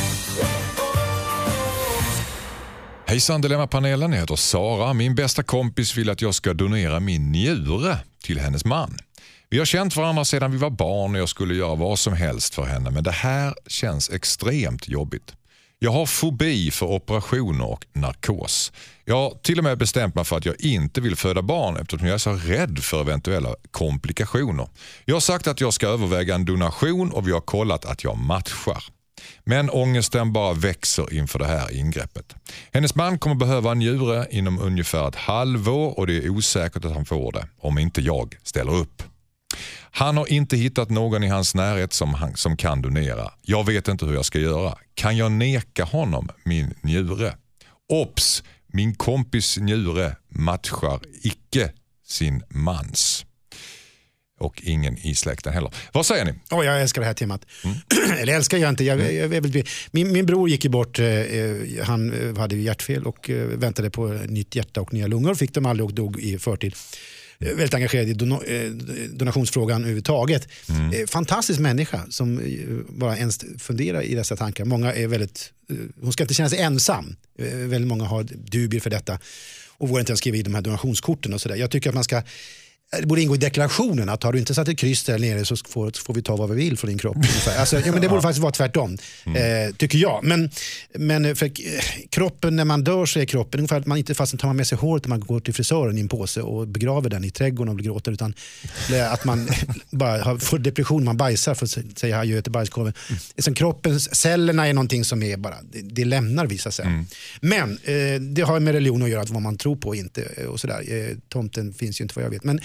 Hejsan Dilemma-panelen, jag heter Sara. Min bästa kompis vill att jag ska donera min njure till hennes man. Vi har känt varandra sedan vi var barn och jag skulle göra vad som helst för henne, men det här känns extremt jobbigt. Jag har fobi för operationer och narkos. Jag har till och med bestämt mig för att jag inte vill föda barn eftersom jag är så rädd för eventuella komplikationer. Jag har sagt att jag ska överväga en donation och vi har kollat att jag matchar. Men ångesten bara växer inför det här ingreppet. Hennes man kommer behöva en njure inom ungefär ett halvår och det är osäkert att han får det om inte jag ställer upp. Han har inte hittat någon i hans närhet som kan donera. Jag vet inte hur jag ska göra. Kan jag neka honom min njure? Ops, min kompis njure matchar icke sin mans. Och ingen i släkten heller. Vad säger ni? Jag älskar det här temat. Eller älskar jag inte. Min bror gick ju bort. Han hade hjärtfel och väntade på nytt hjärta och nya lungor. Fick de aldrig och dog i förtid. Väldigt engagerad i donationsfrågan överhuvudtaget. Fantastisk människa som bara ens funderar i dessa tankar. Många är väldigt, hon ska inte känna sig ensam. Väldigt många har dubier för detta och vågar inte ens skriva i de här donationskorten och sådär. Jag tycker att man ska, det borde ingå i deklarationen att har du inte satt ett kryss där nere så får vi ta vad vi vill från din kropp. Alltså, men det borde faktiskt vara tvärtom, tycker jag. Men för kroppen, när man dör så är kroppen ungefär att man inte fastän tar man med sig håret när man går till frisören i en påse och begraver den i trädgården och gråter, utan att man bara får depression, man bajsar för att säga adjö till bajskorven. Kroppens cellerna är någonting som är bara, det lämnar vissa sig. Men det har med religion att göra, att vad man tror på inte och sådär. Tomten finns ju inte vad jag vet. Men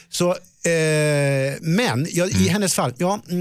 i hennes fall,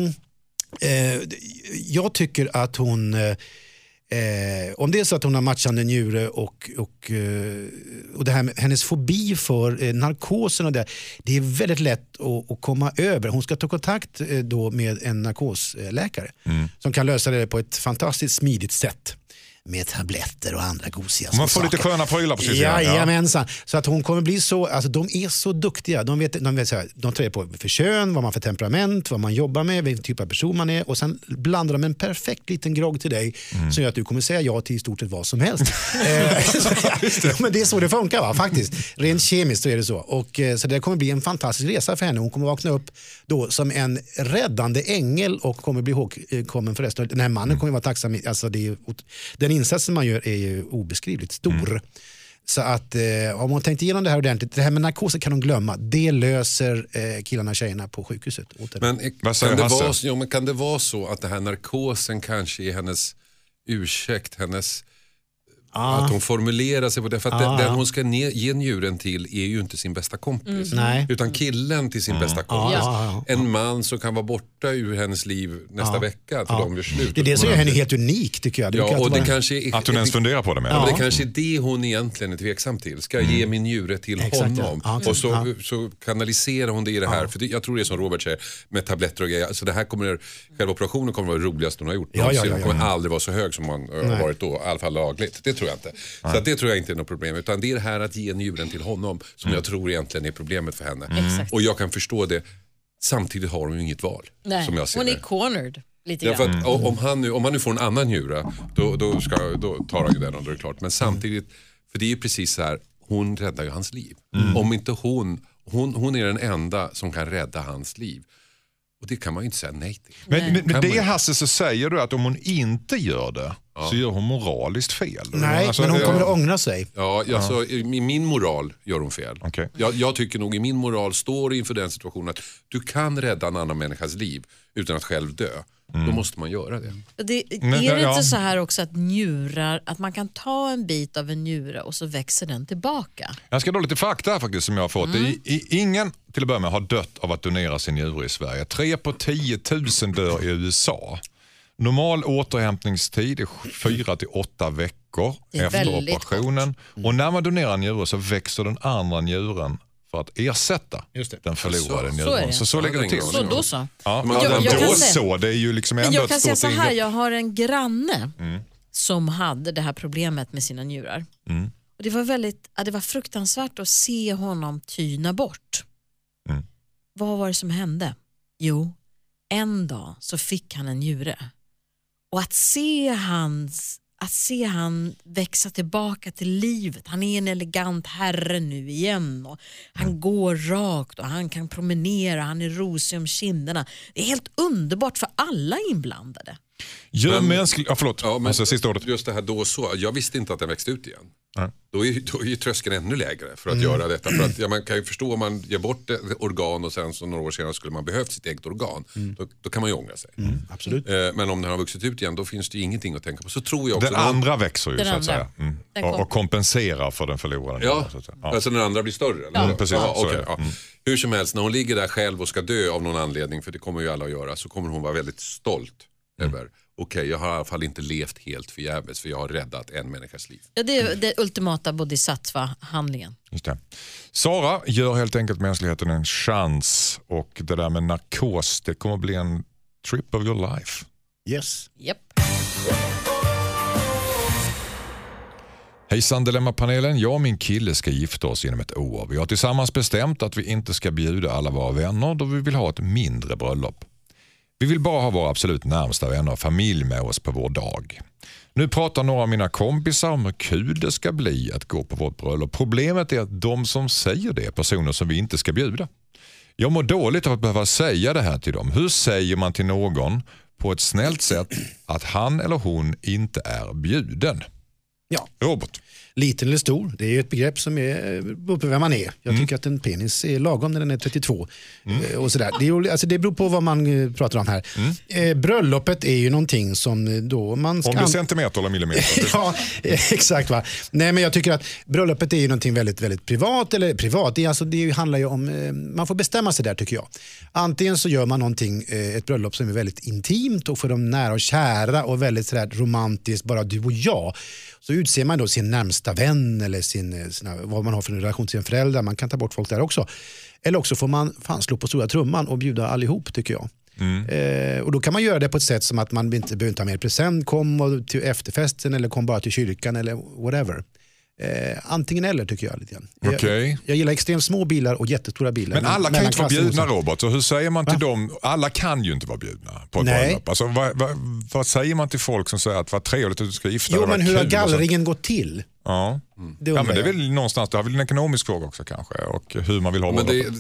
jag tycker att hon, om det är så att hon har matchande njure och det här med hennes fobi för narkosen och det är väldigt lätt att komma över. Hon ska ta kontakt då med en narkosläkare som kan lösa det på ett fantastiskt smidigt sätt. Med tabletter och andra gosiga man får saker. lite sköna prylar på sitt Jajamensan. Så att hon kommer bli så, alltså de är så duktiga. De vet så här, de tar på för kön, vad man för temperament, vad man jobbar med, vilken typ av person man är, och sen blandar de en perfekt liten grogg till dig som gör att du kommer säga ja till i stort sett vad som helst. Men det är så det funkar, va? Faktiskt. Rent kemiskt så är det så. Och så det kommer bli en fantastisk resa för henne. Hon kommer vakna upp då som en räddande ängel och kommer bli ihågkommen för resten. Den här mannen kommer vara tacksam. Alltså den insatsen man gör är ju obeskrivligt stor. Så att om hon tänkte igenom det här ordentligt, det här med narkos kan hon glömma. Det löser killarna och tjejerna på sjukhuset. Men kan det vara så att det här narkosen kanske är hennes ursäkt, hennes Att hon formulerar sig på det. För att den hon ska ge njuren till är ju inte sin bästa kompis. Utan killen till sin bästa kompis. En man som kan vara borta ur hennes liv nästa vecka till de gör slut. Det är det som gör henne helt unik tycker jag. Och det kanske är, att hon ens funderar på det med. Men det kanske är det hon egentligen är tveksam till. Ska jag ge min njure till honom? Och så kanaliserar hon det i det här. För jag tror det är som Robert säger med tabletter och grejer. Alltså det här själva operationen kommer att vara roligast hon har gjort. Hon kommer aldrig vara så hög som hon har varit då. I alla fall lagligt. Det tror jag inte. Så att det tror jag inte är något problem. Utan det är det här att ge njuren till honom som jag tror egentligen är problemet för henne. Och jag kan förstå det. Samtidigt har hon ju inget val. Nej, som jag ser hon är det. cornered lite grann. För att, om han nu får en annan njura då tar han ju den och då är det klart. Men samtidigt, för det är ju precis så här, hon räddar ju hans liv. Om inte hon är den enda som kan rädda hans liv. Och det kan man ju inte säga nej till. Men det Hasse, så säger du att om hon inte gör det så gör hon moraliskt fel. Nej, men hon kommer att ångra sig. Ja, alltså, i min moral gör hon fel. Okay. Jag tycker nog i min moral står inför den situationen att du kan rädda en annan människas liv utan att själv dö. Då måste man göra det. Är det inte så här också att njurar, att man kan ta en bit av en njure och så växer den tillbaka? Jag ska dra lite fakta här faktiskt som jag har fått. Ingen till att börja med har dött av att donera sin njure i Sverige. 3 på 10 000 dör i USA. Normal återhämtningstid är 4 till 8 veckor efter operationen. Och när man donerar en njure så växer den andra njuren för att ersätta den förlorade njuren. Så lägger det till. Så då så. Ja, men det är ju liksom ändå jag kan säga så här, jag har en granne som hade det här problemet med sina njurar. Och det var det var fruktansvärt att se honom tyna bort. Vad var det som hände? Jo, en dag så fick han en njure. Och att se han växa tillbaka till livet. Han är en elegant herre nu igen. Och han går rakt och han kan promenera. Han är rosig om kinderna. Det är helt underbart för alla inblandade. Sista ordet. Just det här då så. Jag visste inte att den växte ut igen. Då är ju tröskeln ännu lägre för att göra detta. För att, man kan ju förstå om man ger bort ett organ och sen så några år senare skulle man behövt sitt eget organ. Då kan man ju ångra sig. Absolut. Men om den har vuxit ut igen då finns det ju ingenting att tänka på. Så tror jag också den andra växer ju så att säga. Och kompenserar för den förlorade. Ja, alltså den andra blir större. Eller? Ja, precis. Hur som helst, när hon ligger där själv och ska dö av någon anledning, för det kommer ju alla att göra, så kommer hon vara väldigt stolt över okej, jag har i alla fall inte levt helt förgäves för jag har räddat en människas liv. Ja, det är det ultimata bodhisattva-handlingen. Just det. Sara gör helt enkelt mänskligheten en chans och det där med narkos, det kommer bli en trip of your life. Yes. Yep. Hejsan Dilemma-panelen, jag och min kille ska gifta oss inom ett år. Vi har tillsammans bestämt att vi inte ska bjuda alla våra vänner då vi vill ha ett mindre bröllop. Vi vill bara ha våra absolut närmsta vänner och familj med oss på vår dag. Nu pratar några av mina kompisar om hur kul det ska bli att gå på vårt bröllop. Problemet är att de som säger det är personer som vi inte ska bjuda. Jag mår dåligt av att behöva säga det här till dem. Hur säger man till någon på ett snällt sätt att han eller hon inte är bjuden? Ja. Robert. Liten eller stor, det är ju ett begrepp som är uppe vem man är. Jag tycker att en penis är lagom när den är 32. Och sådär. Det beror på vad man pratar om här. Bröllopet är ju någonting som då man ska... Om det är centimeter eller millimeter. Ja, exakt va. Nej, men jag tycker att bröllopet är ju någonting väldigt, väldigt privat. Eller privat, det handlar ju om... Man får bestämma sig där tycker jag. Antingen så gör man någonting, ett bröllop som är väldigt intimt och för de nära och kära och väldigt sådär romantiskt, bara du och jag. Så utser man då sin närmsta vän eller vad man har för en relation till sin föräldrar. Man kan ta bort folk där också. Eller också får man slå på stora trumman och bjuda allihop tycker jag. Och då kan man göra det på ett sätt som att man inte behöver ta mer present, kom till efterfesten eller kom bara till kyrkan eller whatever. Antingen eller tycker jag lite grann. Jag gillar extremt små bilar och jättestora bilar. Men alla kan ju inte vara bjudna, Robert. Så hur säger man till dem? Alla kan ju inte vara bjudna på ett bröllop. Alltså, vad säger man till folk som säger att vad trevligt att du ska gifta dig? Jo, men hur har gallringen gått till? Ja. Men det är väl någonstans, det har väl en ekonomisk fråga också kanske och hur man vill ha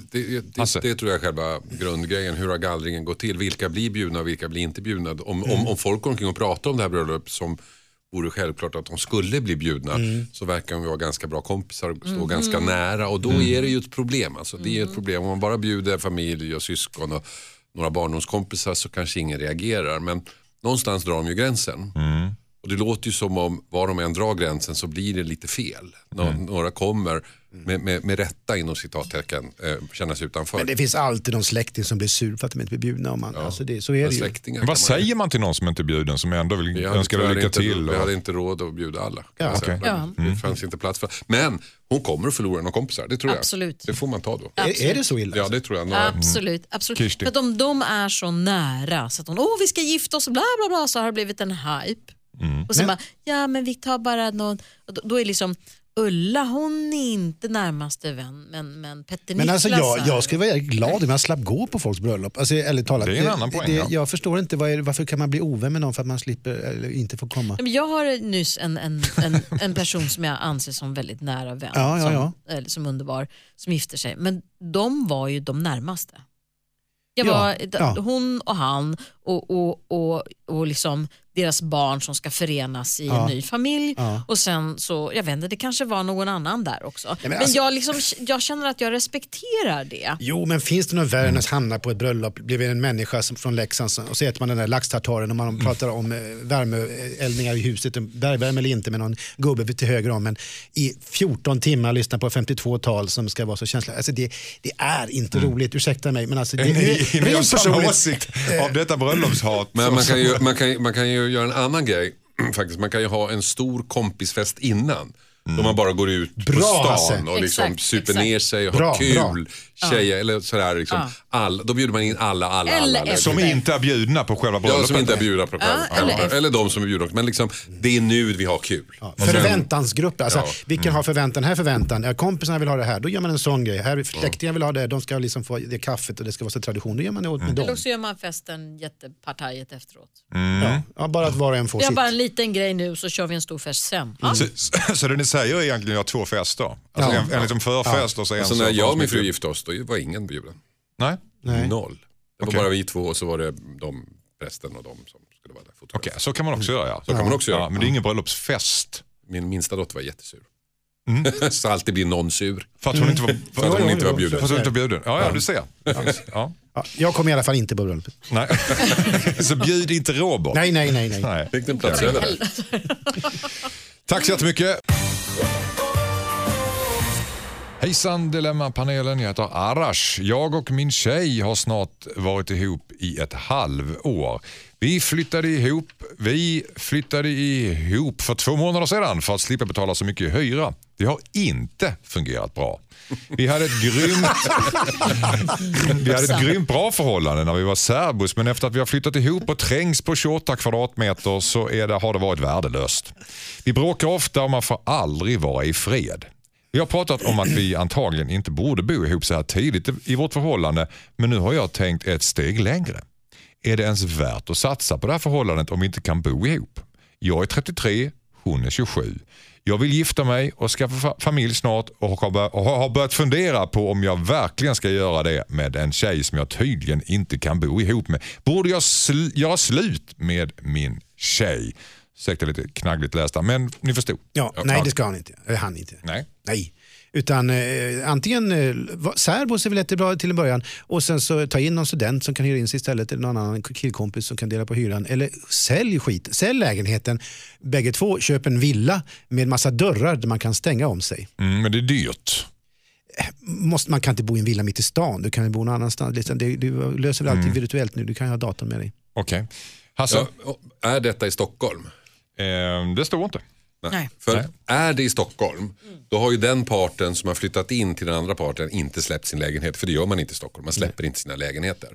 det tror jag är själva grundgrejen, hur har gallringen gått till, vilka blir bjudna och vilka blir inte bjudna. Om folk går omkring och pratar om det här bröllop som vore självklart att de skulle bli bjudna så verkar de vara ganska bra kompisar och stå ganska nära och då är det ju ett problem. Alltså, det är ett problem om man bara bjuder familj och syskon och några barndomskompisar så kanske ingen reagerar, men någonstans drar de ju gränsen. Och det låter ju som om var de än drar gränsen så blir det lite fel. Några kommer med rätta inom citattecken kännas utanför. Men det finns alltid någon släkting som blir sur för att de inte blir bjudna. Alltså så är det ju. Vad säger man till någon som inte är bjuden, som ändå vill önska dig lycka till? Vi hade inte råd att bjuda alla. Ja, okay. Det fanns inte plats för. Men hon kommer att förlora några kompisar, det tror jag. Absolut. Det får man ta då. Är det så illa? Ja, det tror jag. Absolut. För att de är så nära så att vi ska gifta oss och bla bla bla, så har det blivit en hype. Och sen men vi tar bara någon, då är liksom Ulla, hon är inte närmaste vän, men Petter Niklas. Men alltså jag skulle vara glad om jag slapp gå på folks bröllop. Alltså, eller talat, det är en annan poäng. Jag förstår inte varför kan man bli ovän med någon för att man slipper eller inte får komma. Jag har nyss en person som jag anser som väldigt nära vän, som underbar, som gifter sig. Men de var ju de närmaste. Hon och han och liksom deras barn som ska förenas i en ny familj. Och sen så, jag vet inte, det kanske var någon annan där också. Men jag känner att jag respekterar det. Jo, men finns det någon värre än att hamna på ett bröllop, blir en människa från Leksand och så äter man den där laxtartaren och man pratar om värmeeldningar i huset, bergvärme eller inte, med någon gubbe till höger om, men i 14 timmar lyssna på 52-tal som ska vara så känsliga. Alltså det är inte roligt, ursäkta mig, men alltså det är rent personligt åsikt av detta bröllopshat. Men man kan ju göra en annan grej faktiskt. Man kan ju ha en stor kompisfest innan. Då man bara går ut på stan och liksom super ner sig och har kul. Tjejer eller sådär liksom. Då bjuder man in alla. Som inte är bjudna på själva bröllopet. Ja, som inte är bjudna på själva. Eller de som är bjudna. Men liksom, det är nu vi har kul. Förväntansgrupper. Alltså, vilken har förväntan? Kompisarna vill ha det här. Då gör man en sån grej. Här släktingar vill ha det. De ska liksom få det kaffet och det ska vara så tradition. Då gör man det med dem. Eller så gör man festen jättepartajet efteråt. Ja, bara att var och en får sitt. Vi har bara en liten grej nu, så kör vi en stor fest sen. Så det ni säger är egentligen att 2 fester. Alltså en liksom förfest och så en. Så när jag och min fru gifte oss, då var ingen bjuden. Nej. 0. Det var bara vi 2 och så var det de prästen och de som skulle vara där. Okej, så kan man också göra. Så kan man också göra. Men det är ingen bröllopsfest. Min minsta dotter var jättesur. Så alltid blir någon sur. För att hon inte var, för att hon inte var bjuden. För att hon inte var bjuden. Ja, du ser. Ja. Jag kommer i alla fall inte på bröllopet. Nej. Så bjud inte Robert. Nej. Fick den plats över där. Tack så jättemycket. Hejsan Dilemma-panelen, jag heter Arash. Jag och min tjej har snart varit ihop i ett halvår. Vi flyttade ihop för 2 månader sedan för att slippa betala så mycket hyra. Det har inte fungerat bra. Vi hade ett grymt bra förhållande när vi var särbos, men efter att vi har flyttat ihop och trängs på 28 kvadratmeter så har det varit värdelöst. Vi bråkar ofta och man får aldrig vara i fred. Vi har pratat om att vi antagligen inte borde bo ihop så här tidigt i vårt förhållande, men nu har jag tänkt ett steg längre. Är det ens värt att satsa på det här förhållandet om vi inte kan bo ihop? Jag är 33, hon är 27. Jag vill gifta mig och skaffa familj snart och har börjat fundera på om jag verkligen ska göra det med en tjej som jag tydligen inte kan bo ihop med. Borde jag göra slut med min tjej? Säkert lite knaggligt lästa, men ni förstod. Nej, det ska han inte. Han inte. Nej. Utan antingen särbos är väl jättebra till en början och sen så ta in någon student som kan hyra in sig istället eller någon annan killkompis som kan dela på hyran, eller sälj lägenheten, bägge två, köp en villa med massa dörrar där man kan stänga om sig. Men det är dyrt. Man kan inte bo i en villa mitt i stan, du kan bo någon annanstans. Du löser väl alltid virtuellt nu, du kan ha datorn med dig. Okej. Hasse? Är detta i Stockholm? Det står inte. Nej. För är det i Stockholm, då har ju den parten som har flyttat in till den andra parten inte släppt sin lägenhet. För det gör man inte i Stockholm, man släpper inte sina lägenheter.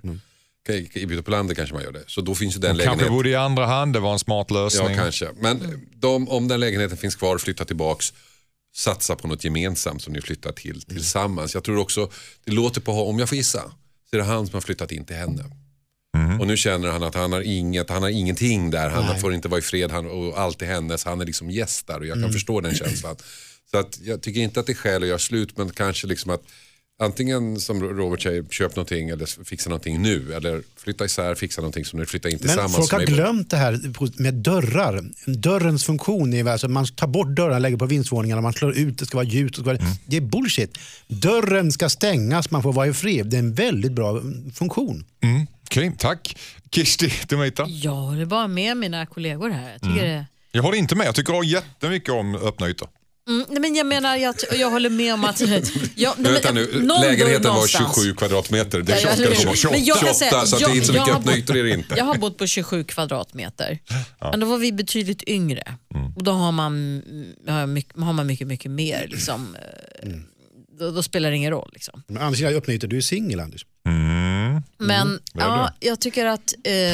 I på landet kanske man gör det. Så då finns ju den lägenheten. Kanske bodde i andra hand, det var en smart lösning. Ja, kanske. Men om den lägenheten finns kvar och flyttar tillbaks, satsa på något gemensamt som ni flyttar till tillsammans. Jag tror också, det låter på, om jag får gissa, så är det han som har flyttat in till henne. Och nu känner han att han har ingenting där. Han får inte vara i fred och allt är hennes. Han är liksom gäst där och jag kan förstå den känslan. Så att jag tycker inte att det är skäl att göra slut, men kanske liksom att antingen som Robert säger, köp någonting eller fixa någonting nu, eller flytta isär, fixa någonting som ni flyttar in tillsammans. Men folk har glömt det här med dörrar. Dörrens funktion är alltså man tar bort dörrar, lägger på vindsvåningarna, man slår ut, det ska vara ljus. Det är bullshit. Dörren ska stängas, man får vara i fred. Det är en väldigt bra funktion. Okej, tack. Kirsti, du Mejta? Jag håller bara med mina kollegor här. Jag tycker Jag håller inte med. Jag tycker jättemycket om öppna ytor. Nej, men jag menar, jag håller med om att... Vänta nu, lägenheten var 27 kvadratmeter. Det är 28, så det är inte så mycket öppna ytor är det inte. Jag har bott på 27 kvadratmeter. Men då var vi betydligt yngre. Och då har man mycket mer. Liksom, då spelar det ingen roll. Liksom. Men Anders, jag öppnar ytor. Du är singel, Anders. Men jag tycker att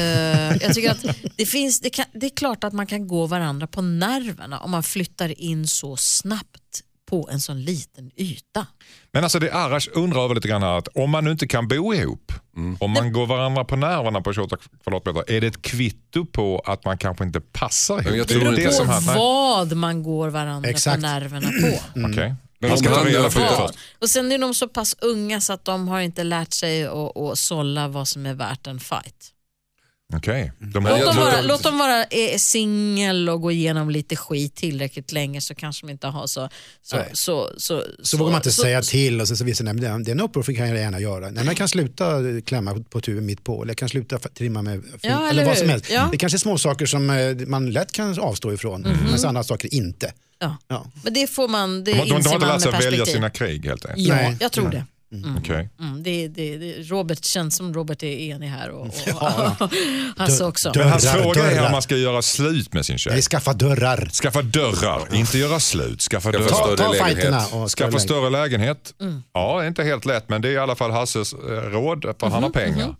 det är klart att man kan gå varandra på nerverna om man flyttar in så snabbt på en sån liten yta. Men alltså det Arash undrar över lite grann här, att om man nu inte kan bo ihop, om man går varandra på nerverna på 28 kvadratmeter, är det ett kvitto på att man kanske inte passar ihop? Det beror på vad man går varandra på nerverna på. Okej. Man ska ta reda på det. Och sen är de så pass unga så att de har inte lärt sig att sålla vad som är värt en fight. Okej. Låt dem vara singel och gå igenom lite skit tillräckligt länge, så kanske de inte har så vågar man inte säga till och så visar nej, det är en uppror kan jag gärna göra. Nej, man kan sluta klämma på tuben mitt på, eller jag kan sluta trimma med eller vad som helst. Ja. Det är kanske små saker som man lätt kan avstå ifrån, men andra saker inte. Ja. Men det får man, det de har inte lärt sig perspektiv. Välja sina krig helt enkelt. Ja, jag tror det. Okay. Robert känns som Robert är enig här och Hasse också. Men hans fråga är om man ska göra slut med sin tjej. Nej, skaffa dörrar. Inte göra slut. Skaffa större lägenhet. Ja, det är inte helt lätt, men det är i alla fall Hasses råd, för han har pengar.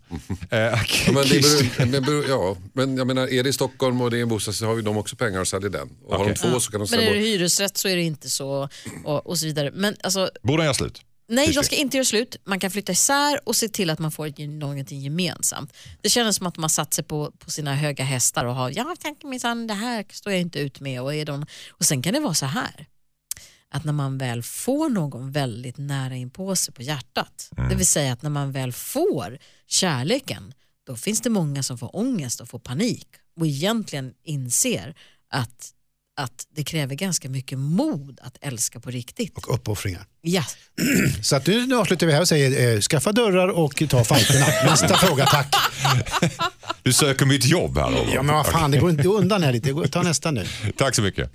Men jag menar, är det i Stockholm och det är en bostad så har vi de också pengar och säljer den. Och har de två så kan de men är det hyresrätt så är det inte så och så vidare. Men alltså, borde han göra slut? Nej, de ska inte göra slut. Man kan flytta isär och se till att man får någonting gemensamt. Det känns som att man satt sig på sina höga hästar och har, jag tänker minsann, det här står jag inte ut med. Och sen kan det vara så här, att när man väl får någon väldigt nära in på sig på hjärtat, det vill säga att när man väl får kärleken, då finns det många som får ångest och får panik och egentligen inser att det kräver ganska mycket mod att älska på riktigt. Och uppoffringar. Ja. Så att nu avslutar vi här och säger skaffa dörrar och ta fighterna. Nästa fråga, tack. Du söker mitt jobb här. Ja, men vad fan, det går inte undan här lite. Ta nästa nu. Tack så mycket.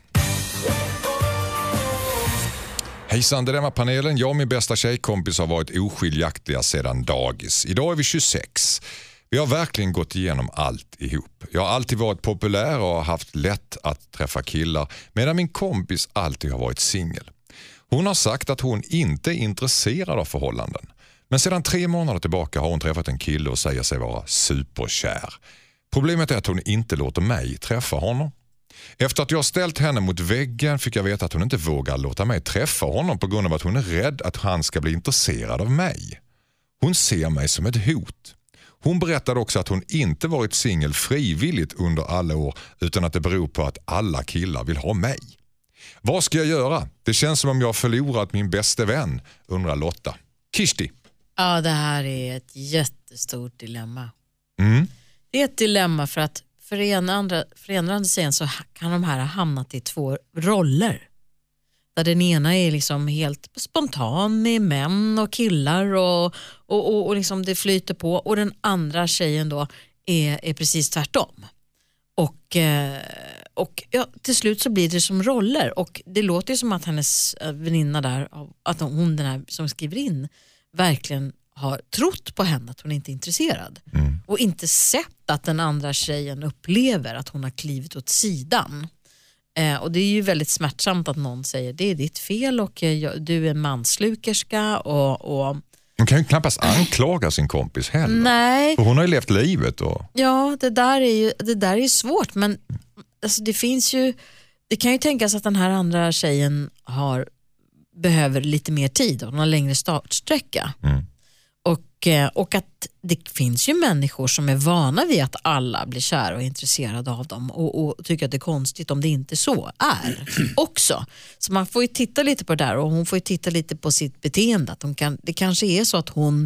Hejsan, det där med panelen. Jag och min bästa tjejkompis har varit oskiljaktiga sedan dagis. Idag är vi 26. Vi har verkligen gått igenom allt ihop. Jag har alltid varit populär och har haft lätt att träffa killar, medan min kompis alltid har varit singel. Hon har sagt att hon inte är intresserad av förhållanden. Men sedan 3 månader tillbaka har hon träffat en kille och säger sig vara superkär. Problemet är att hon inte låter mig träffa honom. Efter att jag ställt henne mot väggen fick jag veta att hon inte vågar låta mig träffa honom på grund av att hon är rädd att han ska bli intresserad av mig. Hon ser mig som ett hot. Hon berättade också att hon inte varit singel frivilligt under alla år, utan att det beror på att alla killar vill ha mig. Vad ska jag göra? Det känns som om jag har förlorat min bästa vän, undrar Lotta. Kishti. Ja, det här är ett jättestort dilemma. Det är ett dilemma för att för ena sidan så kan de här ha hamnat i 2 roller. Där den ena är liksom helt spontan med män och killar och liksom det flyter på. Och den andra tjejen då är precis tvärtom. Och till slut så blir det som roller. Och det låter ju som att hennes väninna där, att hon den här som skriver in, verkligen har trott på henne att hon inte är intresserad. Och inte sett att den andra tjejen upplever att hon har klivit åt sidan. Och det är ju väldigt smärtsamt att någon säger det är ditt fel och du är manslukerska och hon kan ju knappast anklaga sin kompis heller. Nej. För hon har ju levt livet. Ja, det där är ju svårt, men alltså, det kan ju tänkas att den här andra tjejen behöver lite mer tid och hon har längre startsträcka. Och att det finns ju människor som är vana vid att alla blir kära och intresserade av dem och tycker att det är konstigt om det inte så är också. Så man får ju titta lite på det där och hon får ju titta lite på sitt beteende. Att det kanske är så att hon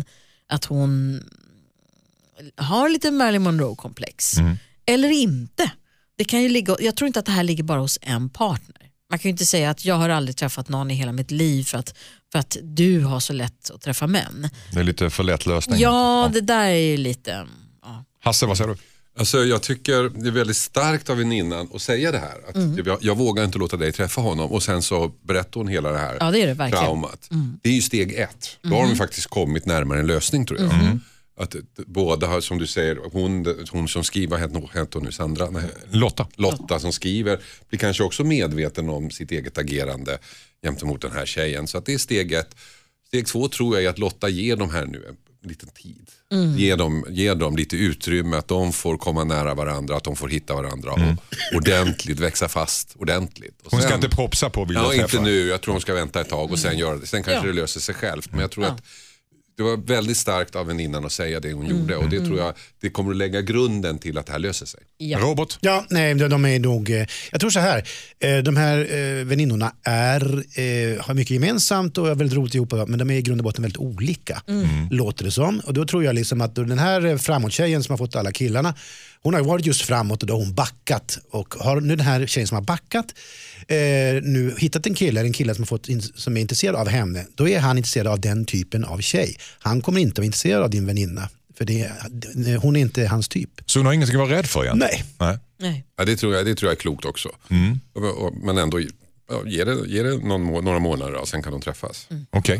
har lite Marilyn Monroe-komplex. Eller inte. Det kan ju jag tror inte att det här ligger bara hos en partner. Man kan ju inte säga att jag har aldrig träffat någon i hela mitt liv för att du har så lätt att träffa män. Det är lite för lätt lösning. Ja, det där är ju lite... Ja. Hasse, vad säger du? Alltså, jag tycker det är väldigt starkt av väninnan att säga det här. Att jag vågar inte låta dig träffa honom. Och sen så berättar hon hela det här Ja, det är det verkligen. traumat. Det är ju steg 1. Då har de faktiskt kommit närmare en lösning, tror jag. Att båda har, som du säger, hon som skriver, heter hon nu, Sandra? Nej. Lotta som skriver blir kanske också medveten om sitt eget agerande gentemot den här tjejen. Så att det är steg 1. Steg 2 tror jag är att Lotta ger dem här nu en liten tid. Ge dem lite utrymme, att de får komma nära varandra, att de får hitta varandra och ordentligt, växa fast ordentligt. Och hon ska sen, inte propsa på att vilja träffa. Inte nu, jag tror hon ska vänta ett tag och sen göra det. Sen kanske det löser sig självt, men jag tror att det var väldigt starkt av väninnan att säga det hon gjorde, och det tror jag det kommer att lägga grunden till att det här löser sig. Ja. Robert? Ja, nej, de är nog, jag tror så här, de här väninnorna har mycket gemensamt och är väldigt roligt ihop, men de är i grund och botten väldigt olika, låter det som. Och då tror jag liksom att den här framåt-tjejen som har fått alla killarna, hon har varit just framåt och då har hon backat, och har nu den här tjejen som har backat nu hittat en kille som är intresserad av henne, då är han intresserad av den typen av tjej. Han kommer inte vara intresserad av din väninna, för hon är inte hans typ. Så hon har ingenting att vara rädd för igen? Nej. Ja, det tror jag är klokt också. Men ändå ge det några månader och sen kan de träffas. Okej.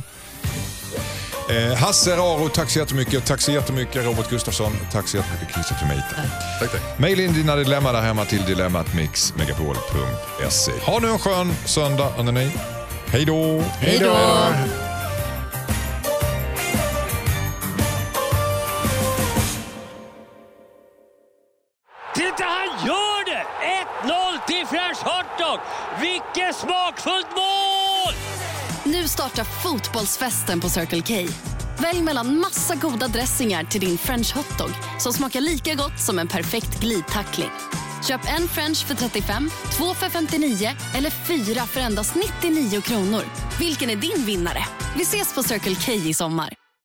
Hasse Raro, tack så jättemycket. Tack så jättemycket Robert Gustafsson. Tack så jättemycket Christer Tomater. Tack. Mail in dina dilemma där hemma till dilemmatmixmegapol.se. Ha nu en skön söndag, hörni. Hej då! Hej då! Titta, han gör det! 1-0 till French Hotdog! Vilket smakfullt mål! Nu startar fotbollsfesten på Circle K. Välj mellan massa goda dressingar till din French hotdog som smakar lika gott som en perfekt glidtackling. Köp en French för 35, 2 för 59 eller 4 för endast 99 kronor. Vilken är din vinnare? Vi ses på Circle K i sommar.